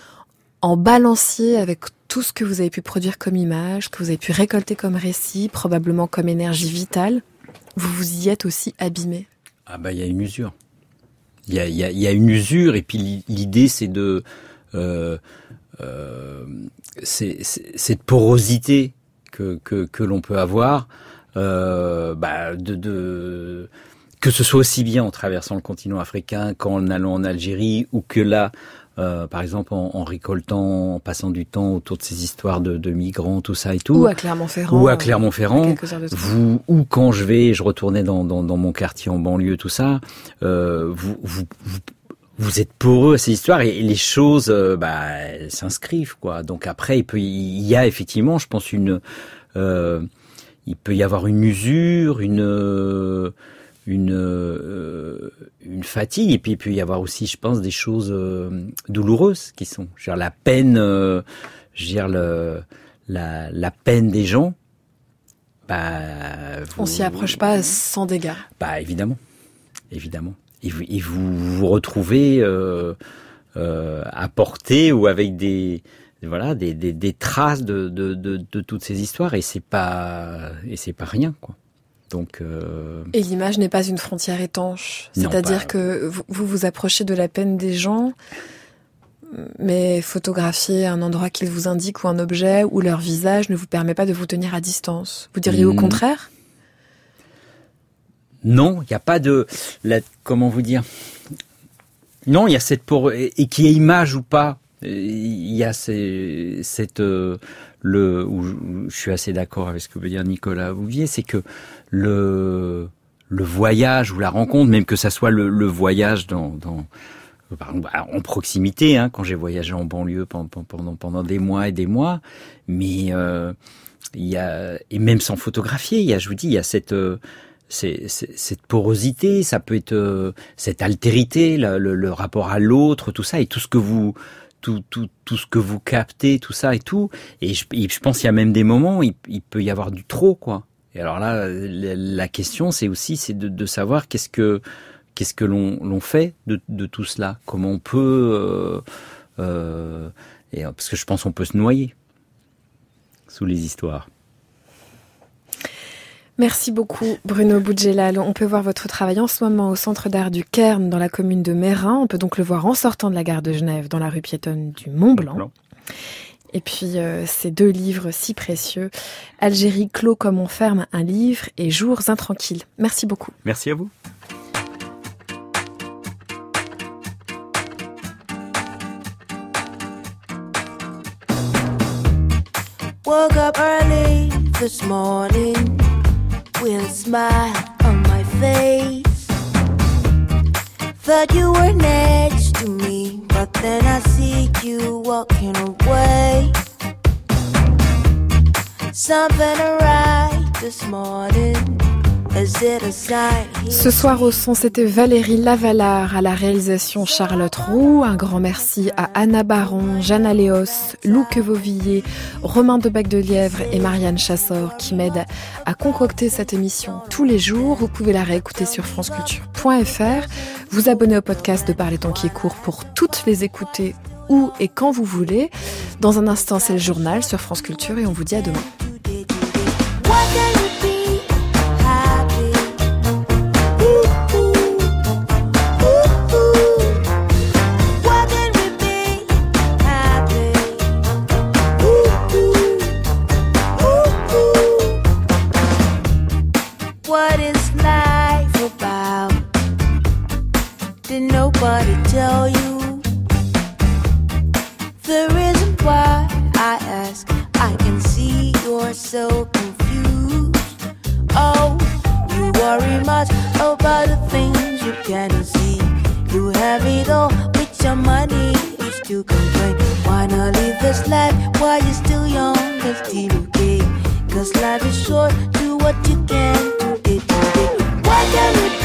en balancier avec tout ce que vous avez pu produire comme image, que vous avez pu récolter comme récit, probablement comme énergie vitale, vous vous y êtes aussi abîmé? Ah bah il y a une usure. Il y a une usure, et puis l'idée c'est cette porosité que l'on peut avoir. Que ce soit aussi bien en traversant le continent africain qu'en allant en Algérie, ou que là par exemple en récoltant, en passant du temps autour de ces histoires de migrants, tout ça et tout. Ou à Clermont-Ferrand. Ou quand je retournais dans mon quartier en banlieue, tout ça, vous êtes poreux à ces histoires et les choses, elles s'inscrivent, quoi. Donc après, il y a effectivement, je pense, il peut y avoir une usure, une fatigue, et puis il peut y avoir aussi, je pense, des choses douloureuses qui sont, je veux dire, la peine, la peine des gens. On s'y approche pas sans dégâts. Évidemment. Et vous retrouvez à portée ou avec des traces de toutes ces histoires, et c'est pas rien, quoi. Donc, Et l'image n'est pas une frontière étanche. C'est-à-dire que vous vous approchez de la peine des gens, mais photographier un endroit qu'ils vous indiquent ou un objet ou leur visage ne vous permet pas de vous tenir à distance. Vous diriez au contraire ? Non, il n'y a pas de... comment vous dire ? Non, il y a cette... et qu'il y ait image ou pas, il y a où je suis assez d'accord avec ce que veut dire Nicolas Bouvier, c'est que le voyage ou la rencontre, même que ça soit le voyage en proximité, hein, quand j'ai voyagé en banlieue pendant des mois et des mois, mais il y a, et même sans photographier, il y a cette porosité, ça peut être cette altérité, le rapport à l'autre, tout ça, et tout ce que vous captez, tout ça et tout. Et je pense qu'il y a même des moments où il peut y avoir du trop, quoi. Et alors là, la question, c'est de savoir qu'est-ce que l'on fait de tout cela. Comment on peut... parce que je pense qu'on peut se noyer sous les histoires. Merci beaucoup Bruno Boudjelal. On peut voir votre travail en ce moment au Centre d'art du Cairn dans la commune de Meyrin. On peut donc le voir en sortant de la gare de Genève dans la rue piétonne du Mont-Blanc. Et puis ces 2 livres si précieux, Algérie clos comme on ferme un livre et Jours intranquilles. Merci beaucoup. Merci à vous. Woke up early this morning with a smile on my face. Thought you were next to me, but then I see you walking away. Something right this morning. Ce soir au son, c'était Valérie Lavalard, à la réalisation Charlotte Roux. Un grand merci à Anna Baron, Jeanne Aléos, Lou Quevauvillé, Romain Debec de Lièvre et Marianne Chassor qui m'aident à concocter cette émission tous les jours. Vous pouvez la réécouter sur franceculture.fr, vous abonner au podcast de Par les temps qui est court pour toutes les écouter où et quand vous voulez. Dans un instant, c'est le journal sur France Culture et on vous dit à demain. Nobody tell you the reason why I ask. I can see you're so confused. Oh, you worry much about the things you can't see. You have it all with your money, you still complain. Why not live this life while you're still young and still okay? 'Cause life is short, do what you can to it today. Why can't we